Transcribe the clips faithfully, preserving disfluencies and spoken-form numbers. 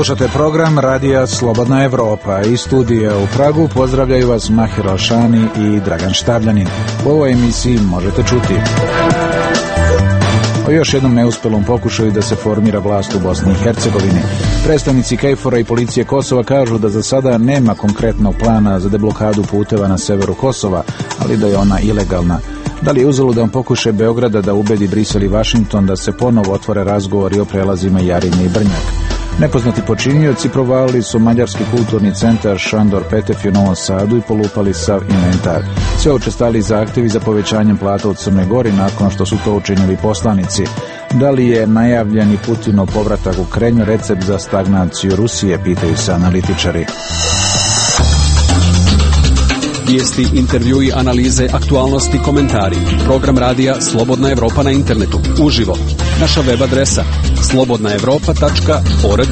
Slušate program Radija Slobodna Evropa. Iz studija u Pragu pozdravljaju vas Mahir Alšani i Dragan Štavljanin. U ovoj emisiji možete čuti o još jednom neuspelom pokušaju da se formira vlast u Bosni i Hercegovini. Predstavnici KFOR-a i policije Kosova kažu da za sada nema konkretnog plana za deblokadu puteva na severu Kosova, ali da je ona ilegalna. Da li je uzaludan pokušaj Beograda da ubedi Brisel i Vašington da se ponovo otvore razgovori o prelazima Jarinje i Brnjak? Nepoznati počinioci provalili su mađarski kulturni centar Šandor Petef u Novom Sadu i polupali sav inventar. Sve učestali zahtjevi za povećanjem plata u Crnoj Gori nakon što su to učinili poslanici. Da li je najavljeni Putinov povratak u Kremlj recept za stagnaciju Rusije, pitaju se analitičari. Vijesti, intervjui, analize, aktualnosti, komentari. Program radija Slobodna Evropa na internetu. Uživo. Naša web adresa slobodna evropa tačka org.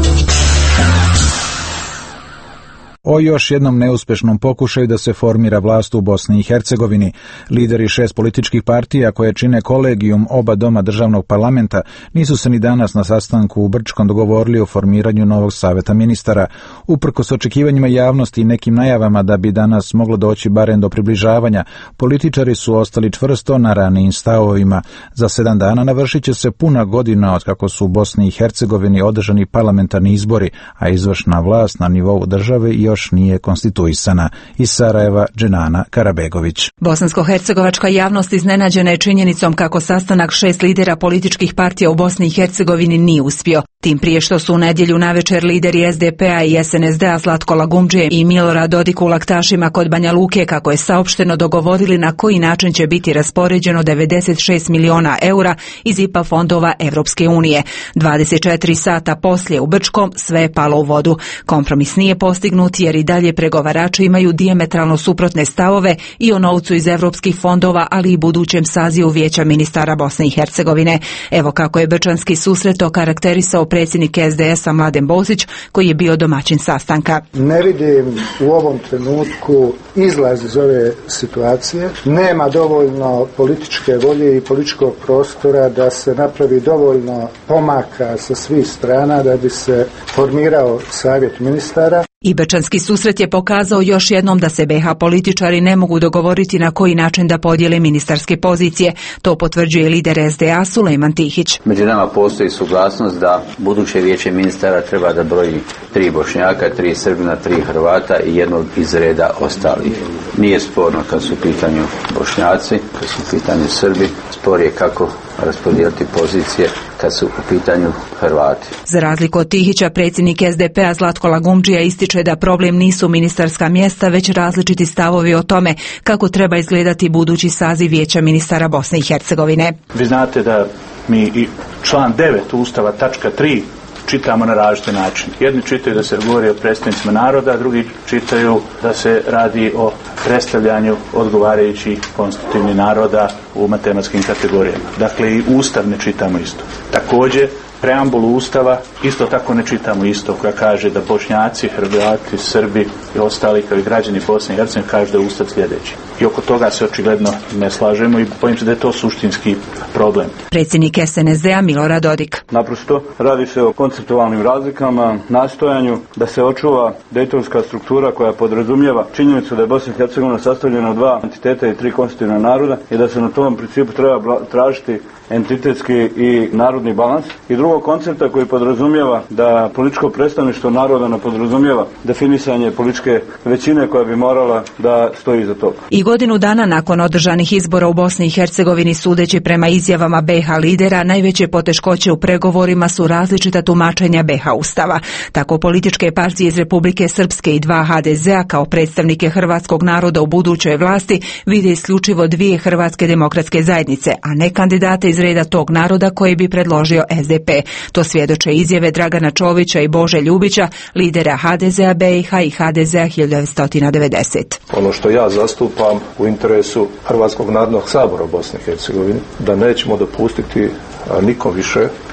O još jednom neuspešnom pokušaju da se formira vlast u Bosni i Hercegovini. Lideri šest političkih partija koje čine kolegijum oba doma državnog parlamenta nisu se ni danas na sastanku u Brčkom dogovorili o formiranju novog saveta ministara. Uprkos očekivanjima javnosti i nekim najavama da bi danas moglo doći barem do približavanja, političari su ostali čvrsto na ranijim stavovima. Za sedam dana navršit će se puna godina od kako su u Bosni i Hercegovini održani parlamentarni izbori, a izvršna vlast na nivou države i još nije konstituisana. Iz Sarajeva, Dženana Karabegović. Bosansko-hercegovačka javnost iznenađena je činjenicom kako sastanak šest lidera političkih partija u Bosni i Hercegovini nije uspio. Tim prije što su u nedjelju navečer lideri S D P-a i S N S D-a Zlatko Lagumdžije i Milorad Dodik u Laktašima kod Banja Luke, kako je saopšteno, dogovorili na koji način će biti raspoređeno devedeset šest miliona eura iz I P A fondova Evropske unije. dvadeset četiri sata poslije u Brčkom sve je palo u vodu. Kompromis nije postignut jer i dalje pregovarači imaju dijametralno suprotne stavove i o novcu iz evropskih fondova, ali i budućem sazivu Vijeća ministara Bosne i Hercegovine. Evo kako je brčanski susret okarakterisao predsjednik S D S-a Mladen Bozić, koji je bio domaćin sastanka. Ne vidim u ovom trenutku izlaz iz ove situacije. Nema dovoljno političke volje i političkog prostora da se napravi dovoljno pomaka sa svih strana da bi se formirao savjet ministara. I brčanski susret je pokazao još jednom da se B H političari ne mogu dogovoriti na koji način da podijele ministarske pozicije. To potvrđuje lider S D A Sulejman Tihić. Među nama postoji suglasnost da buduće vijeće ministara treba da broji tri Bošnjaka, tri Srbina, tri Hrvata i jednog iz reda ostalih. Nije sporno kad su u pitanju Bošnjaci, kad su u pitanju Srbi, spor je kako raspodijeliti pozicije kad su u pitanju Hrvati. Za razliku od Tihića, predsjednik S D P-a Zlatko Lagumdžija ističe da problem nisu ministarska mjesta, već različiti stavovi o tome kako treba izgledati budući saziv Vijeća ministara Bosne i Hercegovine. Vi znate da mi i član devet Ustava tačka tri čitamo na različite načine. Jedni čitaju da se govori o predstavnicima naroda, drugi čitaju da se radi o predstavljanju odgovarajućih konstitutivnih naroda u matematskim kategorijama. Dakle, i Ustav ne čitamo isto. Također, preambulu Ustava isto tako ne čitamo isto, koja kaže da Bošnjaci, Hrvati, Srbi i ostali kao i građani Bosne i Hercegovine kažu da je Ustav sljedeći. I oko toga se očigledno ne slažemo i bojim se da je to suštinski problem. Predsjednik S N S D-a Milorad Dodik. Naprosto radi se o konceptualnim razlikama, nastojanju da se očuva dejtonska struktura koja podrazumijeva činjenicu da je Bosna i Hercegovina sastavljena od dva entiteta i tri konstitutivna naroda i da se na tom principu treba tražiti entitetski i narodni balans. I drugog koncepta koji podrazumijeva da političko predstavništvo naroda ne podrazumijeva definisanje političke većine koja bi morala da stoji iza toga. I godinu dana nakon održanih izbora u Bosni i Hercegovini, sudeći prema izjavama B H lidera, najveće poteškoće u pregovorima su različita tumačenja B H Ustava. Tako političke partije iz Republike Srpske i dva H D Z-a kao predstavnike hrvatskog naroda u budućoj vlasti vide isključivo dvije Hrvatske demokratske zajednice, a ne kandidate iz reda tog naroda koji bi predložio S D P. To svjedoče izjave Dragana Čovića i Bože Ljubića, lidera H D Z-a B i H i H D Z-a hiljadu devetsto devedesete. Ono što ja zastupam u interesu Hrvatskog narodnog sabora u Bosni i Hercegovini, da nećemo dopustiti nikom više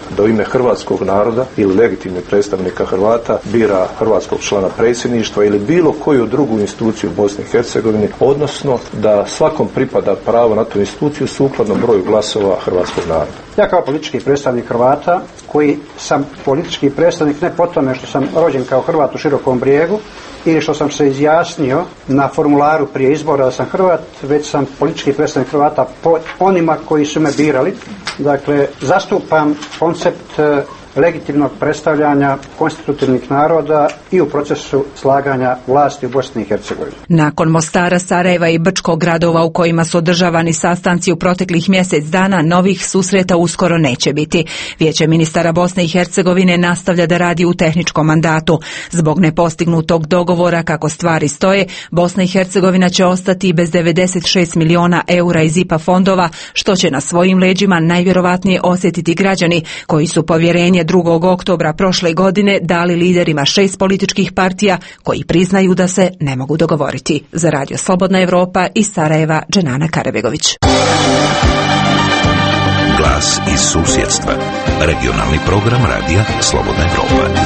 da u ime hrvatskog naroda ili legitimnih predstavnika Hrvata bira hrvatskog člana predsjedništva ili bilo koju drugu instituciju u Bosni i Hercegovini, odnosno da svakom pripada pravo na tu instituciju sukladno broju glasova hrvatskog naroda. Ja kao politički predstavnik Hrvata, koji sam politički predstavnik ne po tome što sam rođen kao Hrvat u Širokom Brijegu ili što sam se izjasnio na formularu prije izbora da sam Hrvat, već sam politički predstavnik Hrvata po onima koji su me birali. Dakle, zastupam koncept legitimnog predstavljanja konstitutivnih naroda i u procesu slaganja vlasti u Bosni i Hercegovini. Nakon Mostara, Sarajeva i Brčkog, gradova u kojima su održavani sastanci u proteklih mjesec dana, novih susreta uskoro neće biti. Vijeće ministara Bosne i Hercegovine nastavlja da radi u tehničkom mandatu. Zbog nepostignutog dogovora, kako stvari stoje, Bosna i Hercegovina će ostati bez devedeset šest miliona eura iz I P A fondova, što će na svojim leđima najvjerovatnije osjetiti građani koji su povjerenje drugog oktobra prošle godine dali liderima šest političkih partija koji priznaju da se ne mogu dogovoriti. Za Radio Slobodna Evropa iz Sarajeva, Dženana Karabegović. Glas iz susjedstva. Regionalni program Radija Slobodna Evropa.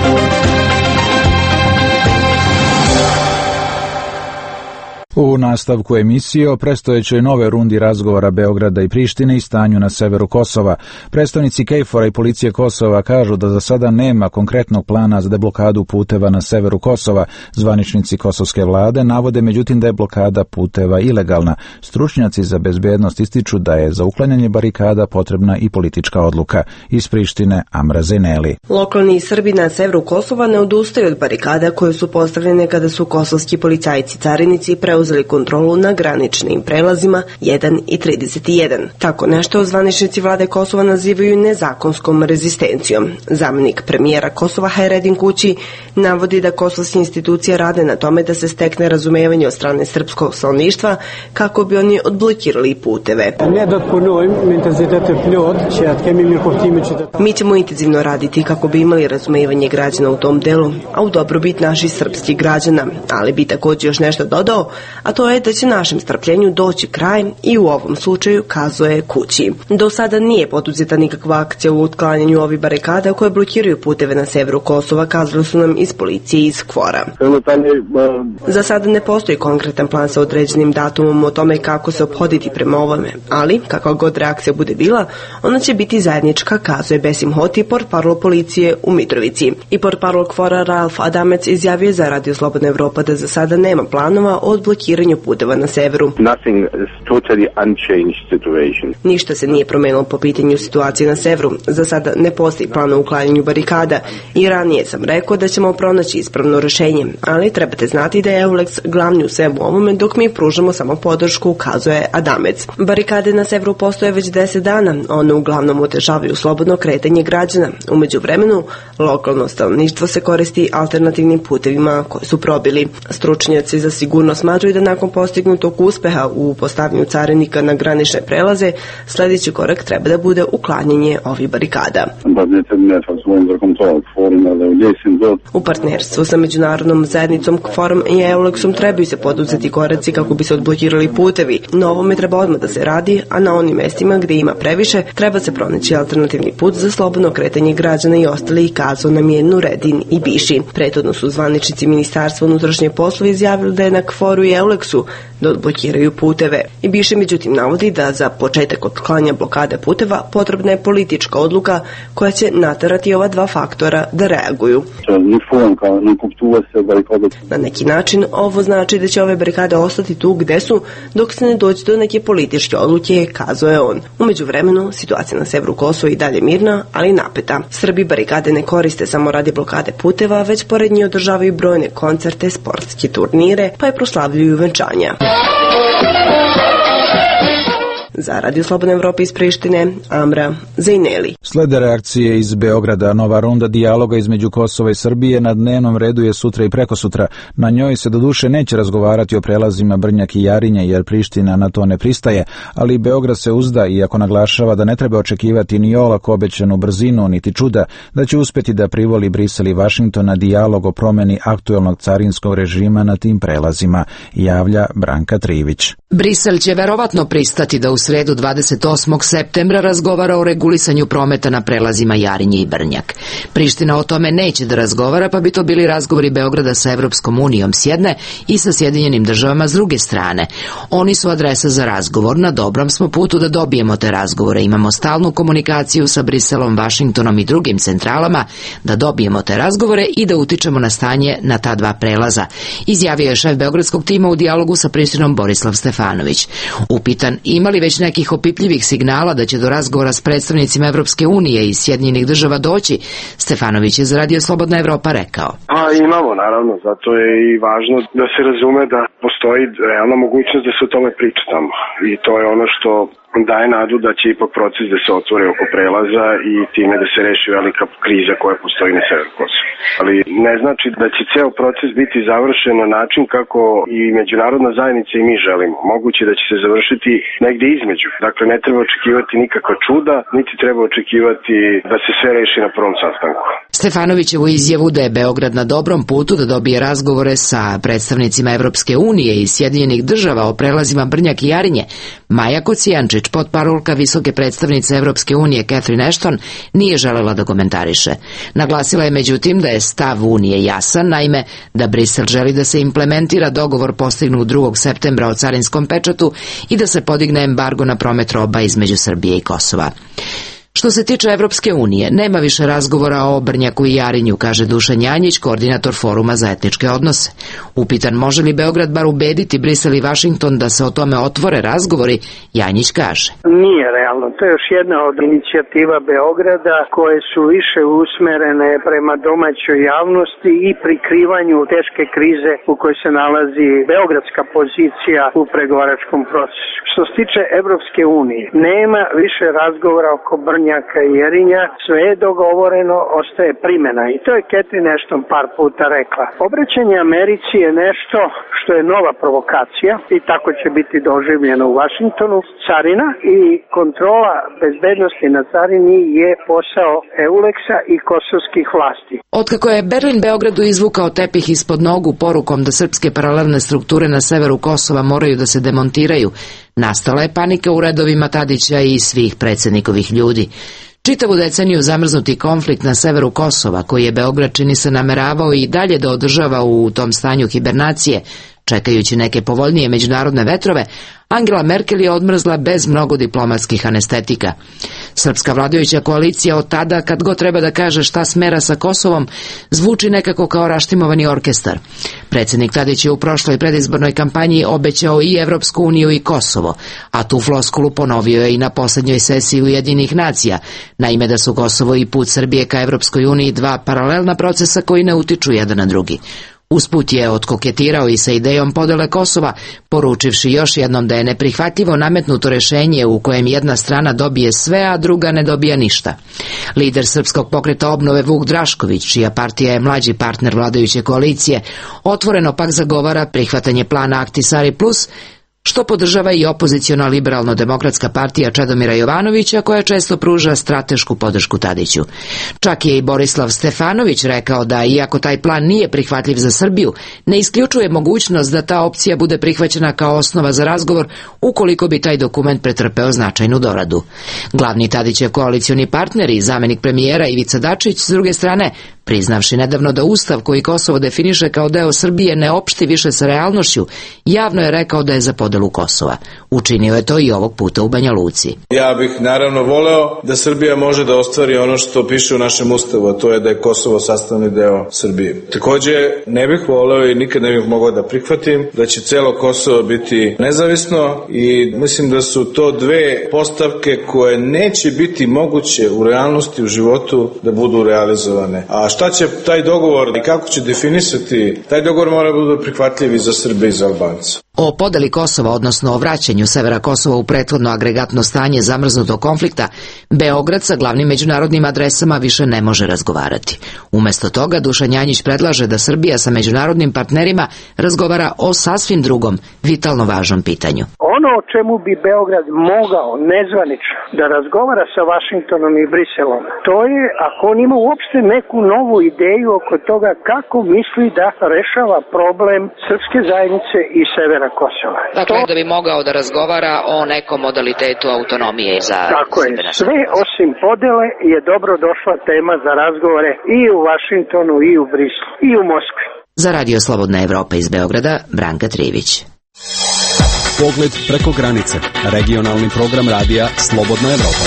U nastavku emisije o predstojećoj nove rundi razgovora Beograda i Prištine i stanju na severu Kosova. Predstavnici KFOR-a i policije Kosova kažu da za sada nema konkretnog plana za deblokadu puteva na severu Kosova. Zvaničnici kosovske vlade navode međutim da je blokada puteva ilegalna. Stručnjaci za bezbednost ističu da je za uklanjanje barikada potrebna i politička odluka. Iz Prištine, Amra Zeneli. Lokalni Srbi na severu Kosova ne odustaju od barikada koje su postavljene kada su kosovski policajci carinici preuzeli uzeli kontrolu na graničnim prelazima jedan i trideset jedan. Tako nešto zvaničnici vlade Kosova nazivaju nezakonskom rezistencijom. Zamjenik premijera Kosova Hajredin Kući navodi da kosovske institucije rade na tome da se stekne razumevanje od strane srpskog stanovništva kako bi oni odblokirali puteve. Mi ćemo intenzivno raditi kako bi imali razumevanje građana u tom delu, a u dobrobit naših srpskih građana, ali bi također još nešto dodao, a to je da će našem strpljenju doći kraj i u ovom slučaju, kazuje Kući. Do sada nije poduzeta nikakva akcija u otklanjanju ovih barikada koje blokiraju puteve na severu Kosova, kazali su nam iz policije iz Kvora. Za sada ne postoji konkretan plan sa određenim datumom o tome kako se ophoditi prema ovome, ali kakva god reakcija bude bila, ona će biti zajednička, kazuje Besim Hoti, portparol policije u Mitrovici. I portparol Kvora Ralf Adamec izjavio za Radio Slobodna Evropa da za sada nema planova o odblokiranju puteva na severu. Totally Ništa se nije promenilo po pitanju situacije na severu. Za sada ne postoji plan o uklanjanju barikada i ranije sam rekao da ćemo pronaći ispravno rješenje, ali trebate znati da je Eulex glavni u svemu ovome dok mi pružamo samo podršku, ukazuje Adamec. Barikade na severu postoje već deset dana, one uglavnom otežavaju slobodno kretanje građana. U međuvremenu, lokalno stanovništvo se koristi alternativnim putevima koje su probili. Stručnjaci za sigurnost smatraju da nakon postignutog uspeha u postavljanju carinika na granične prelaze, sljedeći korak treba da bude uklanjanje ovih barikada. U partnerstvu sa međunarodnom zajednicom Kforom i Eulexom trebaju se poduzeti koraci kako bi se odblokirali putevi. Na ovome treba odmah da se radi, a na onim mjestima gdje ima previše treba se pronaći alternativni put za slobodno kretanje građana i ostali, kazao nam je Nuredin i Biši. Prethodno su zvaničnici Ministarstva unutrašnje poslove izjavili da je na Kforu i Eulexu da odblokiraju puteve. I Biši međutim navodi da za početak otklanja blokade puteva potrebna je politička odluka koja će naterati ova dva faktora da reaguju. Na neki način ovo znači da će ove barikade ostati tu gde su dok se ne dođe do neke političke odluke, kazao je on. U međuvremenu situacija na severu Kosova i dalje mirna, ali napeta. Srbi barikade ne koriste samo radi blokade puteva, već pored njih održavaju brojne koncerte, sportske turnire, pa je proslavljuju venčanja. Za Radio Slobodna Evropa iz Prištine, Amra Zejneli. Slede reakcije iz Beograda. Nova runda dijaloga između Kosova i Srbije na dnevnom redu je sutra i prekosutra. Na njoj se doduše neće razgovarati o prelazima Brnjak i Jarinje jer Priština na to ne pristaje, ali Beograd se uzda, iako naglašava da ne treba očekivati ni olako obećanu brzinu niti čuda, da će uspjeti da privoli Brisel i Vašington na dijalog o promjeni aktuelnog carinskog režima na tim prelazima, javlja Branka Trivić. Brisel će verovatno pristati da u sredu dvadeset osmog septembra razgovara o regulisanju prometa na prelazima Jarinje i Brnjak. Priština o tome neće da razgovara, pa bi to bili razgovori Beograda sa Evropskom unijom s jedne i sa Sjedinjenim državama s druge strane. Oni su adresa za razgovor, na dobrom smo putu da dobijemo te razgovore, imamo stalnu komunikaciju sa Briselom, Vašingtonom i drugim centralama, da dobijemo te razgovore i da utičemo na stanje na ta dva prelaza, izjavio je šef beogradskog tima u dijalogu sa Prištinom Borislav Stefanović. Upitan ima li već nekih opipljivih signala da će do razgovora s predstavnicima Evropske unije i Sjedinjenih država doći, Stefanović je za Radio Slobodna Evropa rekao. Pa imamo, naravno, zato je i važno da se razume da postoji realna mogućnost da se o tome priča tamo. I to je ono što daje nadu da će ipak proces da se otvore oko prelaza i time da se reši velika kriza koja postoji na severu Kosova. Ali ne znači da će ceo proces biti završen na način kako i međunarodna zajednica i mi želimo. Moguće da će se završiti negde između. Dakle, ne treba očekivati nikakva čuda, niti treba očekivati da se sve reši na prvom sastanku. Stefanovićevu izjavu da je Beograd na dobrom putu da dobije razgovore sa predstavnicima Evropske unije i Sjedinjenih država o prelazima Brnjak i Jarinje, Maja Kocijančić, potparolka visoke predstavnice Evropske unije Catherine Ashton, nije želela da komentariše. Naglasila je međutim da je stav Unije jasan, naime da Brisel želi da se implementira dogovor postignut drugog septembra o carinskom pečatu i da se podigne embargo na promet roba između Srbije i Kosova. Što se tiče Evropske unije, nema više razgovora o Brnjaku i Jarinju, kaže Dušan Janjić, koordinator Foruma za etničke odnose. Upitan može li Beograd bar ubediti Brisel i Vašington da se o tome otvore razgovori, Janjić kaže. Nije realno. To je još jedna od inicijativa Beograda koje su više usmerene prema domaćoj javnosti i prikrivanju teške krize u kojoj se nalazi beogradska pozicija u pregovaračkom procesu. Što se tiče Evropske unije, nema više razgovora oko Brnjaka i Jarinja, sve je dogovoreno, ostaje primjena i to je Catherine Ashton par puta rekla. Obraćanje Americi je nešto što je nova provokacija i tako će biti doživljeno u Vašingtonu. Carina i kontrola bezbednosti na carini je posao Euleksa i kosovskih vlasti. Otkako je Berlin Beogradu izvukao tepih ispod nogu porukom da srpske paralelne strukture na severu Kosova moraju da se demontiraju, nastala je panika u redovima Tadića i svih predsjednikovih ljudi. Čitavu deceniju zamrznuti konflikt na severu Kosova, koji je Beograd čini se nameravao i dalje da održava u tom stanju hibernacije, čekajući neke povoljnije međunarodne vetrove, Angela Merkel je odmrzla bez mnogo diplomatskih anestetika. Srpska vladajuća koalicija od tada, kad god treba da kaže šta smera sa Kosovom, zvuči nekako kao raštimovani orkestar. Predsjednik Tadić je u prošloj predizbornoj kampanji obećao i Evropsku uniju i Kosovo, a tu floskulu ponovio je i na posljednjoj sesiji Ujedinjenih nacija, naime da su Kosovo i put Srbije ka Evropskoj uniji dva paralelna procesa koji ne utiču jedan na drugi. Usput je odkoketirao i sa idejom podele Kosova, poručivši još jednom da je neprihvatljivo nametnuto rešenje u kojem jedna strana dobije sve, a druga ne dobija ništa. Lider Srpskog pokreta obnove Vuk Drašković, čija partija je mlađi partner vladajuće koalicije, otvoreno pak zagovara prihvatanje plana Ahtisaari plus, što podržava i opoziciona liberalno-demokratska partija Čedomira Jovanovića, koja često pruža stratešku podršku Tadiću. Čak je i Borislav Stefanović rekao da, iako taj plan nije prihvatljiv za Srbiju, ne isključuje mogućnost da ta opcija bude prihvaćena kao osnova za razgovor ukoliko bi taj dokument pretrpeo značajnu doradu. Glavni Tadićev koalicioni partner i zamenik premijera Ivica Dačić, s druge strane, priznavši nedavno da Ustav koji Kosovo definiše kao deo Srbije ne opšti više sa realnošću, javno je rekao da je za podelu Kosova. Učinio je to i ovog puta u Banja Luci. Ja bih naravno voleo da Srbija može da ostvari ono što piše u našem Ustavu, a to je da je Kosovo sastavni deo Srbije. Takođe, ne bih voleo i nikad ne bih mogao da prihvatim da će celo Kosovo biti nezavisno i mislim da su to dve postavke koje neće biti moguće u realnosti, u životu da budu realizovane. A šta će taj dogovor i kako će definisati, taj dogovor mora biti prihvatljiv i za Srbe i za Albance. O podeli Kosova, odnosno o vraćanju severa Kosova u prethodno agregatno stanje zamrznutog konflikta, Beograd sa glavnim međunarodnim adresama više ne može razgovarati. Umesto toga, Dušan Janjić predlaže da Srbija sa međunarodnim partnerima razgovara o sasvim drugom, vitalno važnom pitanju. ono o čemu bi Beograd mogao nezvanično da razgovara sa Vašingtonom i Briselom, to je ako on ima uopšte neku novu ideju oko toga kako misli da rešava problem srpske zajednice i severa Kosova. Dakle, to... da bi mogao da razgovara o nekom modalitetu autonomije za... Tako je, sve osim podele je dobro došla tema za razgovore i u Vašingtonu, i u Briselu, i u Moskvi. Za Radio Slobodna Evropa iz Beograda, Branka Trivić. Pogled preko granice. Regionalni program radija Slobodna Evropa.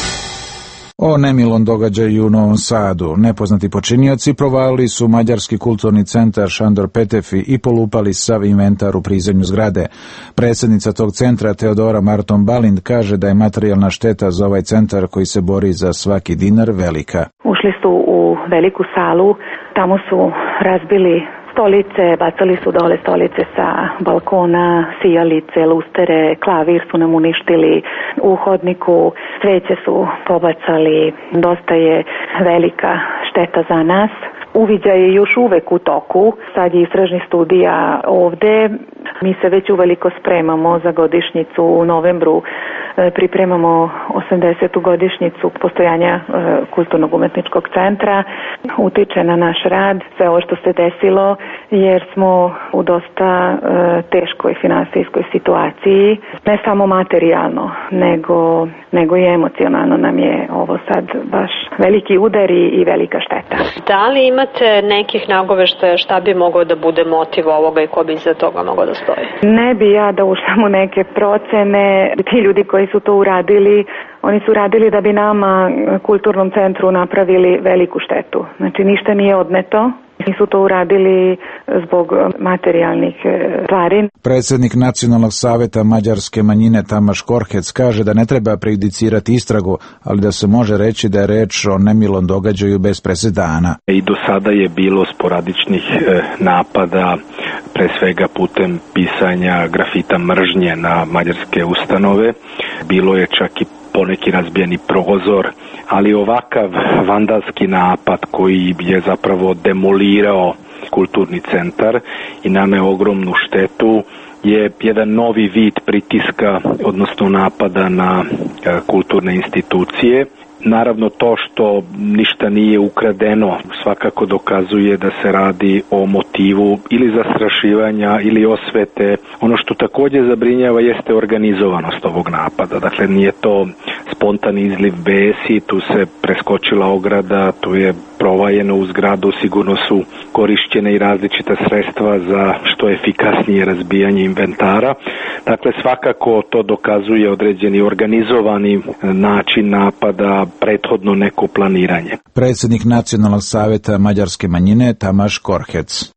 O nemilom događaju u Novom Sadu. Nepoznati počinioci provalili su Mađarski kulturni centar Šandor Petefi i polupali sav inventar u prizemlju zgrade. Predsjednica tog centra Teodora Marton Balind kaže da je materijalna šteta za ovaj centar koji se bori za svaki dinar velika. Ušli su u veliku salu, tamo su razbili stolice, bacali su dole stolice sa balkona, sijalice, lustere, klavir su nam uništili, u hodniku sveće su pobacali, dosta je velika šteta za nas. Uviđaj je još uvek u toku, sad je istražni studija ovde, mi se već uveliko spremamo za godišnjicu u novembru, pripremamo osamdesetu godišnjicu postojanja Kulturnog umetničkog centra, utiče na naš rad, sve ovo što se desilo, jer smo u dosta teškoj finansijskoj situaciji, ne samo materijalno, nego, nego i emocionalno nam je ovo sad baš veliki udar i velika šteta. Da li imate nekih nagoveštaja šta bi mogao da bude motiv ovoga i ko bi iza toga mogao da stoji? Ne bi ja da ušlam u neke procene, ti ljudi koji su to uradili, oni su radili da bi nama, kulturnom centru, napravili veliku štetu. Znači ništa nije odneto. Nisu to uradili zbog materijalnih stvari. Predsjednik Nacionalnog saveta mađarske manjine Tamaš Korhec kaže da ne treba prejudicirati istragu, ali da se može reći da je reč o nemilom događaju bez presedana. I do sada je bilo sporadičnih napada, pre svega putem pisanja grafita mržnje na mađarske ustanove. Bilo je čak i poneki razbijeni prozor, ali ovakav vandalski napad koji je zapravo demolirao kulturni centar i naneo ogromnu štetu je jedan novi vid pritiska, odnosno napada na kulturne institucije. Naravno, to što ništa nije ukradeno svakako dokazuje da se radi o motivu ili zastrašivanja ili osvete. Ono što također zabrinjava jeste organizovanost ovog napada. Dakle, nije to spontani izliv besi, tu se preskočila ograda, tu je provajeno u zgradu, sigurno su korišćene i različita sredstva za što efikasnije razbijanje inventara. Dakle, svakako to dokazuje određeni organizovani način napada, prethodno neko planiranje. Predsjednik Nacionalnog saveta mađarske manjine Tamaš Korhec.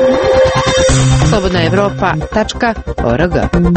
slobodna evropa tačka org.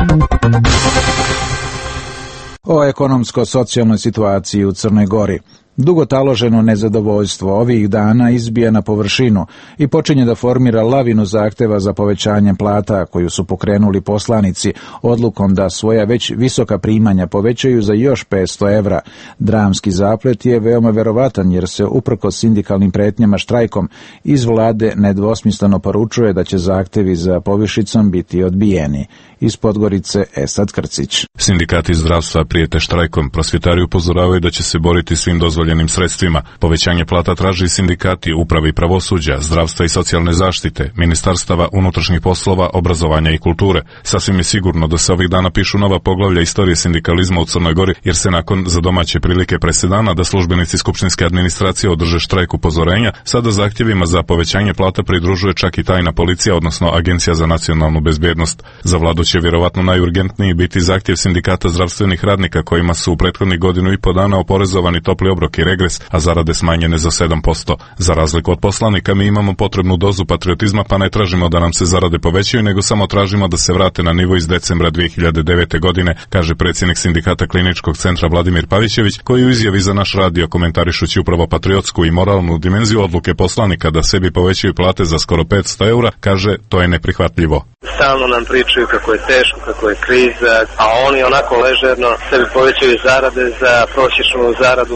O ekonomsko-socijalnoj situaciji u Crnoj Gori. Dugo taloženo nezadovoljstvo ovih dana izbija na površinu i počinje da formira lavinu zahteva za povećanje plata koju su pokrenuli poslanici odlukom da svoja već visoka primanja povećaju za još petsto evra. Dramski zaplet je veoma verovatan jer se uprkos sindikalnim pretnjama štrajkom iz vlade nedvosmisleno poručuje da će zahtevi za povišicom biti odbijeni. Iz Podgorice Esad Krcić. Sindikati zdravstva prijete štrajkom, prosvjetari upozoravaju da će se boriti svim dozvoljenim sredstvima. Povećanje plata traži sindikati upravi pravosuđa, zdravstva i socijalne zaštite, ministarstava unutrašnjih poslova, obrazovanja i kulture. Sasvim je sigurno da se ovih dana pišu nova poglavlja istorije sindikalizma u Crnoj Gori, jer se nakon za domaće prilike presedana da službenici skupštinske administracije održe štrajk upozorenja, sada zahtjevima za povećanje plata pridružuje čak i tajna policija, odnosno Agencija za nacionalnu bezbjednost. Za vladu će vjerovatno najurgentniji biti zahtjev sindikata zdravstvenih radnika kojima su u prethodnih godinu i po dana oporezovani topli obrok i regres, a zarade smanjene za sedam posto. Za razliku od poslanika mi imamo potrebnu dozu patriotizma, pa ne tražimo da nam se zarade povećaju, nego samo tražimo da se vrate na nivo iz decembra dvije hiljade devete. godine, kaže predsjednik sindikata Kliničkog centra Vladimir Pavićević, koji u izjavi za naš radio komentarišući upravo patriotsku i moralnu dimenziju odluke poslanika da sebi povećaju plate za skoro petsto eura, kaže to je neprihvatljivo. Stalno nam pričaju kako je teško, kako je kriza, a oni onako ležerno sebi povećaju zarade za prosječnu zaradu u Crnoj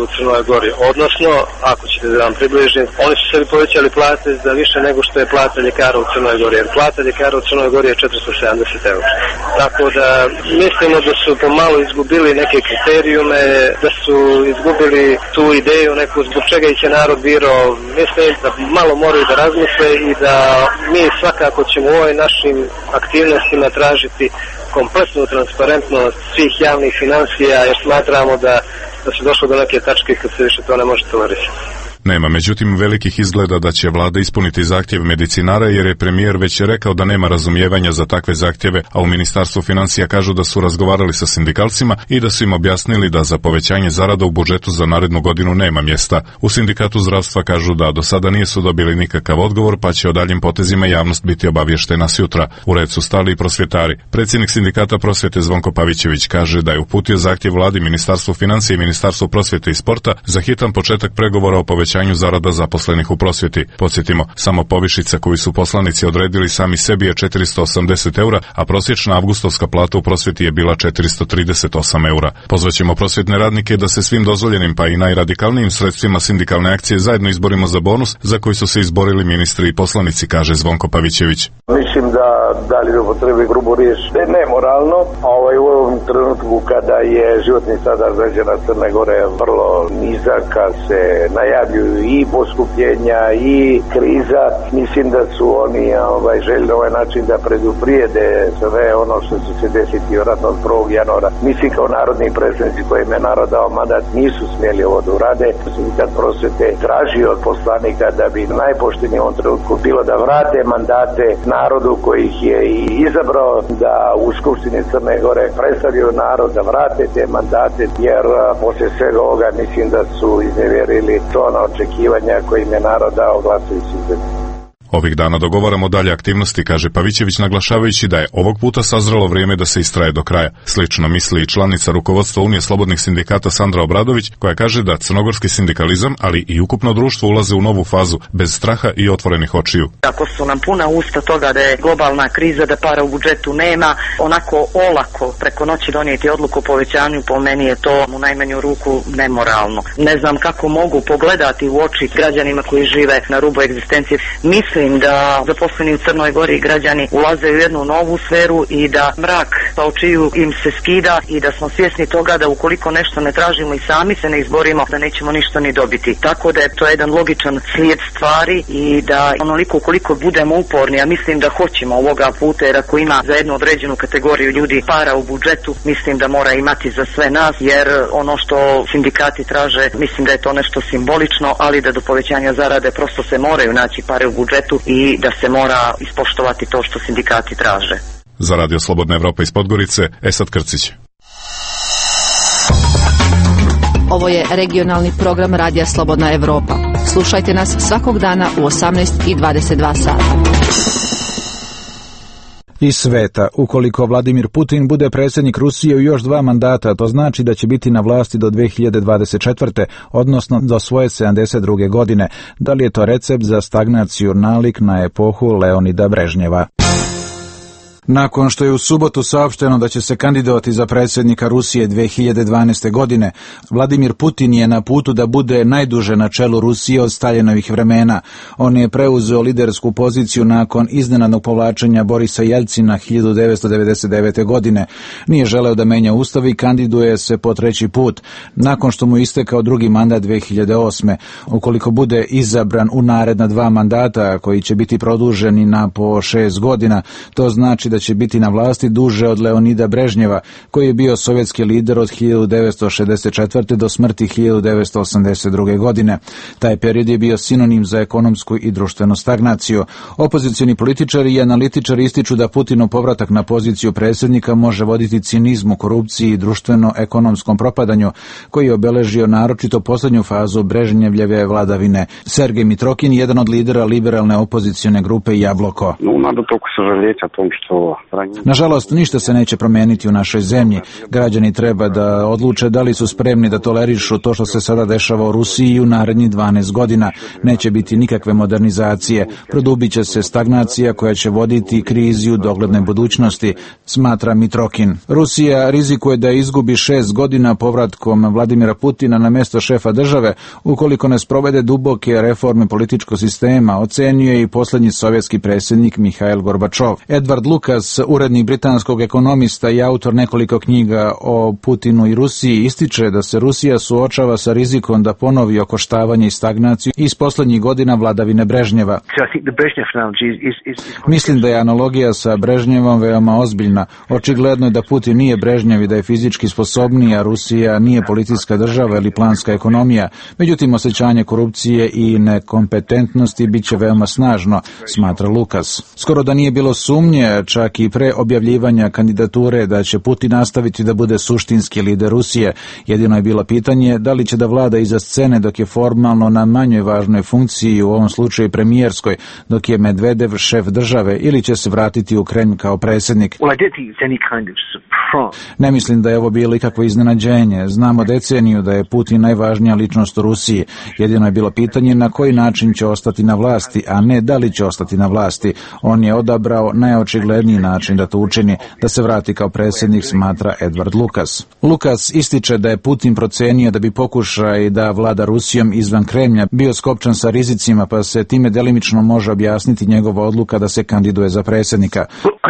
Gori. Odnosno, ako ćete da vam približim, oni su sebi povećali plate za više nego što je plata ljekara u Crnoj Gori, jer plata ljekara u Crnoj Gori je četiristo sedamdeset eura. Tako da mislimo da su pomalo izgubili neke kriterijume, da su izgubili tu ideju neku zbog čega ih je narod birao. Mislim da malo moraju da razmisle i da mi svakako ćemo u ovoj našim aktivnostima tražiti kompletnu transparentnost svih javnih financija, jer smatramo da, da se došlo do neke tačke kad se više to ne može tolerisati. Nema, međutim, velikih izgleda da će vlada ispuniti zahtjev medicinara, jer je premijer već rekao da nema razumijevanja za takve zahtjeve, a u Ministarstvu financija kažu da su razgovarali sa sindikalcima i da su im objasnili da za povećanje zarada u budžetu za narednu godinu nema mjesta. U Sindikatu zdravstva kažu da do sada nisu dobili nikakav odgovor, pa će o daljim potezima javnost biti obavještena sutra. U red su stali i prosvjetari. Predsjednik Sindikata prosvjete Zvonko Pavićević kaže da je uputio zahtjev vladi, Ministarstvu financija i Ministarstvu prosvjete i sporta za hitan početak pregovora o povećanju zarada zaposlenih u prosvjeti. Podsjetimo, samo povišica koju su poslanici odredili sami sebi je četiristo osamdeset eura, a prosječna avgustovska plata u prosvjeti je bila četiristo trideset osam eura. Pozvaćemo prosvjetne radnike da se svim dozvoljenim pa i najradikalnijim sredstvima sindikalne akcije zajedno izborimo za bonus za koji su se izborili ministri i poslanici, kaže Zvonko Pavićević. Mislim da da li upotrebi grubu riječ da je nemoralno, a ovaj u ovom trenutku kada je životni standard građana Crne Gore vrlo nizak, kad se najavljuju i poskupljenja i kriza, mislim da su oni ovaj, željeli na ovaj način da preduprijede sve ono što će se desiti vjerojatno od prvog januara. Mislim kao narodni predstavnici kojim je narod dao mandat nisu smjeli ovo da urade. Sindikat prosvjete tražio od poslanika da bi najpoštenije u ovom trenutku bilo da vrate mandate narodu koji ih je i izabrao, da u Skupštini Crne Gore predstavljaju narod, da vrate te mandate, jer poslije svega ovoga mislim da su iznevjerili to na očekivanja kojim je narod dao glasujući za njih. Ovih dana dogovaramo dalje aktivnosti, kaže Pavićević, naglašavajući da je ovog puta sazrelo vrijeme da se istraje do kraja. Slično misli i članica rukovodstva Unije slobodnih sindikata Sandra Obradović, koja kaže da crnogorski sindikalizam, ali i ukupno društvo ulaze u novu fazu, bez straha i otvorenih očiju. Ako su nam puna usta toga da je globalna kriza, da para u budžetu nema, onako olako preko noći donijeti odluku o povećanju, po meni je to u najmanju ruku nemoralno. Ne znam kako mogu pogledati u oči građanima koji žive na rubu egzistencije. Mislim da zaposleni u Crnoj Gori građani ulaze u jednu novu sferu i da mrak sa očiju im se skida i da smo svjesni toga da ukoliko nešto ne tražimo i sami se ne izborimo, da nećemo ništa ni dobiti. Tako da je to jedan logičan slijed stvari i da onoliko koliko budemo uporni, a mislim da hoćemo ovoga puta, jer ako ima za jednu određenu kategoriju ljudi para u budžetu, mislim da mora imati za sve nas, jer ono što sindikati traže, mislim da je to nešto simbolično, ali da do povećanja zarade prosto se moraju naći pare u budžetu i da se mora ispoštovati to što sindikati traže. Za Radio Slobodna Evropa iz Podgorice, Esad Krcić. Ovo je regionalni program Radija Slobodna Evropa. Slušajte nas svakog dana u osamnaest i dvadeset dva sata. Iz sveta, ukoliko Vladimir Putin bude predsjednik Rusije u još dva mandata, to znači da će biti na vlasti do dve hiljade dvadeset četvrte. odnosno do svoje sedamdeset druge godine. Da li je to recept za stagnaciju, nalik na epohu Leonida Brežnjeva? Nakon što je u subotu saopšteno da će se kandidovati za predsjednika Rusije dve hiljade dvanaeste. godine, Vladimir Putin je na putu da bude najduže na čelu Rusije od Staljinovih vremena. On je preuzeo lidersku poziciju nakon iznenadnog povlačenja Borisa Jeljcina hiljadu devetsto devedeset devete. godine. Nije želeo da menja ustav i kandiduje se po treći put, nakon što mu istekao drugi mandat dve hiljade osme. Ukoliko bude izabran u naredna dva mandata, koji će biti produženi na po šest godina, to znači da će biti na vlasti duže od Leonida Brežnjeva, koji je bio sovjetski lider od hiljadu devetsto šezdeset četvrte. do smrti hiljadu devetsto osamdeset druge. godine. Taj period je bio sinonim za ekonomsku i društvenu stagnaciju. Opozicioni političari i analitičari ističu da Putinov povratak na poziciju predsjednika može voditi cinizmu, korupciji i društveno-ekonomskom propadanju, koji je obeležio naročito posljednju fazu Brežnjevljeve vladavine. Sergej Mitrokin, jedan od lidera liberalne opozicione grupe Jabloko. Ну, надо только сожалеть о том, что Nažalost, ništa se neće promeniti u našoj zemlji. Građani treba da odluče da li su spremni da tolerišu to što se sada dešava u Rusiji u narednih dvanaest godina. Neće biti nikakve modernizacije. Produbit će se stagnacija koja će voditi krizi u dogledne budućnosti, smatra Mitrokin. Rusija rizikuje da izgubi šest godina povratkom Vladimira Putina na mesto šefa države ukoliko ne sprovede duboke reforme političkog sistema, ocenio je i posljednji sovjetski predsjednik Mihail Gorbačov. Edward Lucas, urednik britanskog ekonomista i autor nekoliko knjiga o Putinu i Rusiji, ističe da se Rusija suočava sa rizikom da ponovi okoštavanje i stagnaciju iz posljednjih godina vladavine Brežnjeva. Mislim da je analogija sa Brežnjevom veoma ozbiljna. Očigledno je da Putin nije Brežnjev i da je fizički sposobniji, a Rusija nije policijska država ili planska ekonomija. Međutim, osjećanje korupcije i nekompetentnosti bit će veoma snažno, smatra Lukas. Skoro da nije bilo sumnje, čak i pre objavljivanja kandidature, da će Putin nastaviti da bude suštinski lider Rusije. Jedino je bilo pitanje da li će da vlada iza scene dok je formalno na manjoj važnoj funkciji, u ovom slučaju premijerskoj, dok je Medvedev šef države, ili će se vratiti u Kremlj kao predsjednik. Ne mislim da je ovo bilo ikakvo iznenađenje. Znamo deceniju da je Putin najvažnija ličnost u Rusiji. Jedino je bilo pitanje na koji način će ostati na vlasti, a ne da li će ostati na vlasti. On je odabrao najočigledniji način da to učini, da se vrati kao predsjednik, smatra Edward Lucas. Lucas ističe da je Putin procenio da bi pokušaj da vlada Rusijom izvan Kremlja bio skopčan sa rizicima, pa se time delimično može objasniti njegova odluka da se kandiduje za predsjednika.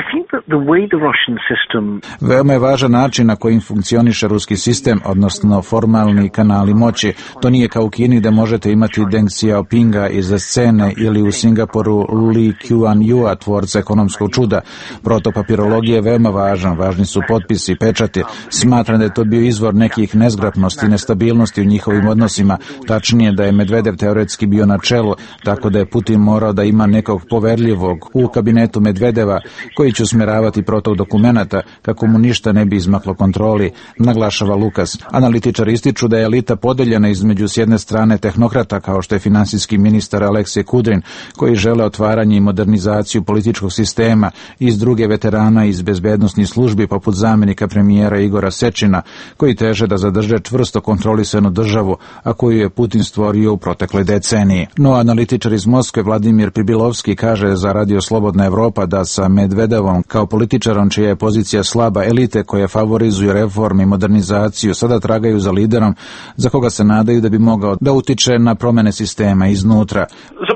Veoma je važan način na kojim funkcioniše ruski sistem, odnosno formalni kanali moći. To nije kao u Kini da možete imati Deng Xiaopinga iza scene ili u Singapuru Lee Kuan Yewa, tvorca ekonomskog čuda. Protopapirologija je veoma važan, važni su potpisi i pečati. Smatram da je to bio izvor nekih nezgrapnosti i nestabilnosti u njihovim odnosima. Tačnije da je Medvedev teoretski bio na čelu, tako da je Putin morao da ima nekog poverljivog u kabinetu Medvedeva koji će usmeravati protok dokumenata kako mu ništa ne bi izmaklo kontroli, naglašava Lukas. Analitičari ističu da je elita podeljena između s jedne strane tehnokrata kao što je finansijski ministar Aleksej Kudrin, koji žele otvaranje i modernizaciju političkog sistema, i s druge veterana iz bezbednosnih službi poput zamjenika premijera Igora Sečina, koji teže da zadrže čvrsto kontrolisanu državu, a koju je Putin stvorio u protekloj deceniji. No analitičar iz Moskve Vladimir Pribilovski kaže za Radio Slobodna Evropa da sa Medvedevom kao političarom čija je pozicija slaba, elite koje favorizuju reforme i modernizaciju sada tragaju za liderom za koga se nadaju da bi mogao da utiče na promene sistema iznutra.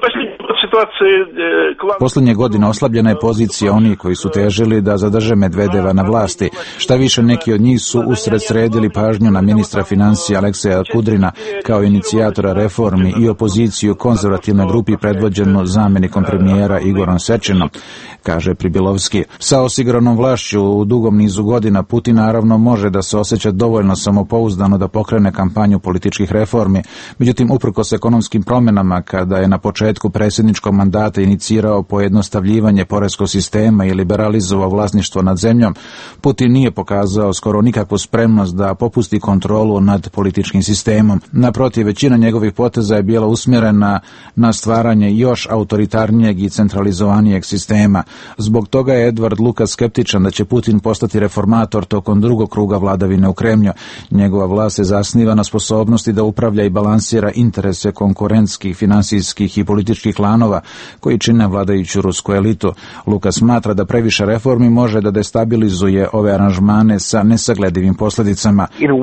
Posljednje godine oslabljena je pozicija onih koji su težili da zadrže Medvedeva na vlasti. Šta više, neki od njih su usred sredili pažnju na ministra financija Alekseja Kudrina kao inicijatora reformi i opoziciju konzervativnoj grupi predvođenu zamjenikom premijera Igorom Sečinom, kaže Pribilovski. Sa osiguranom vlašću u dugom nizu godina Putin naravno može da se osjeća dovoljno samopouzdano da pokrene kampanju političkih reformi. Međutim, uprkos ekonomskim promjenama, kada je na početku predsjedničkog mandata inicirao pojednostavljivanje poreskog sistema i liberalizovao vlasništvo nad zemljom, Putin nije pokazao skoro nikakvu spremnost da popusti kontrolu nad političkim sistemom. Naprotiv, većina njegovih poteza je bila usmjerena na stvaranje još autoritarnijeg i centralizovanijeg sistema. Zbog toga je Edward Lucas skeptičan da će Putin postati reformator tokom drugog kruga vladavine u Kremlju. Njegova vlast se zasniva na sposobnosti da upravlja i balansira interese konkurentskih, finansijskih i političkih klanova koji čine vladajuću rusku elitu. Lucas smatra da previše reformi može da destabilizuje ove aranžmane sa nesagledivim posljedicama.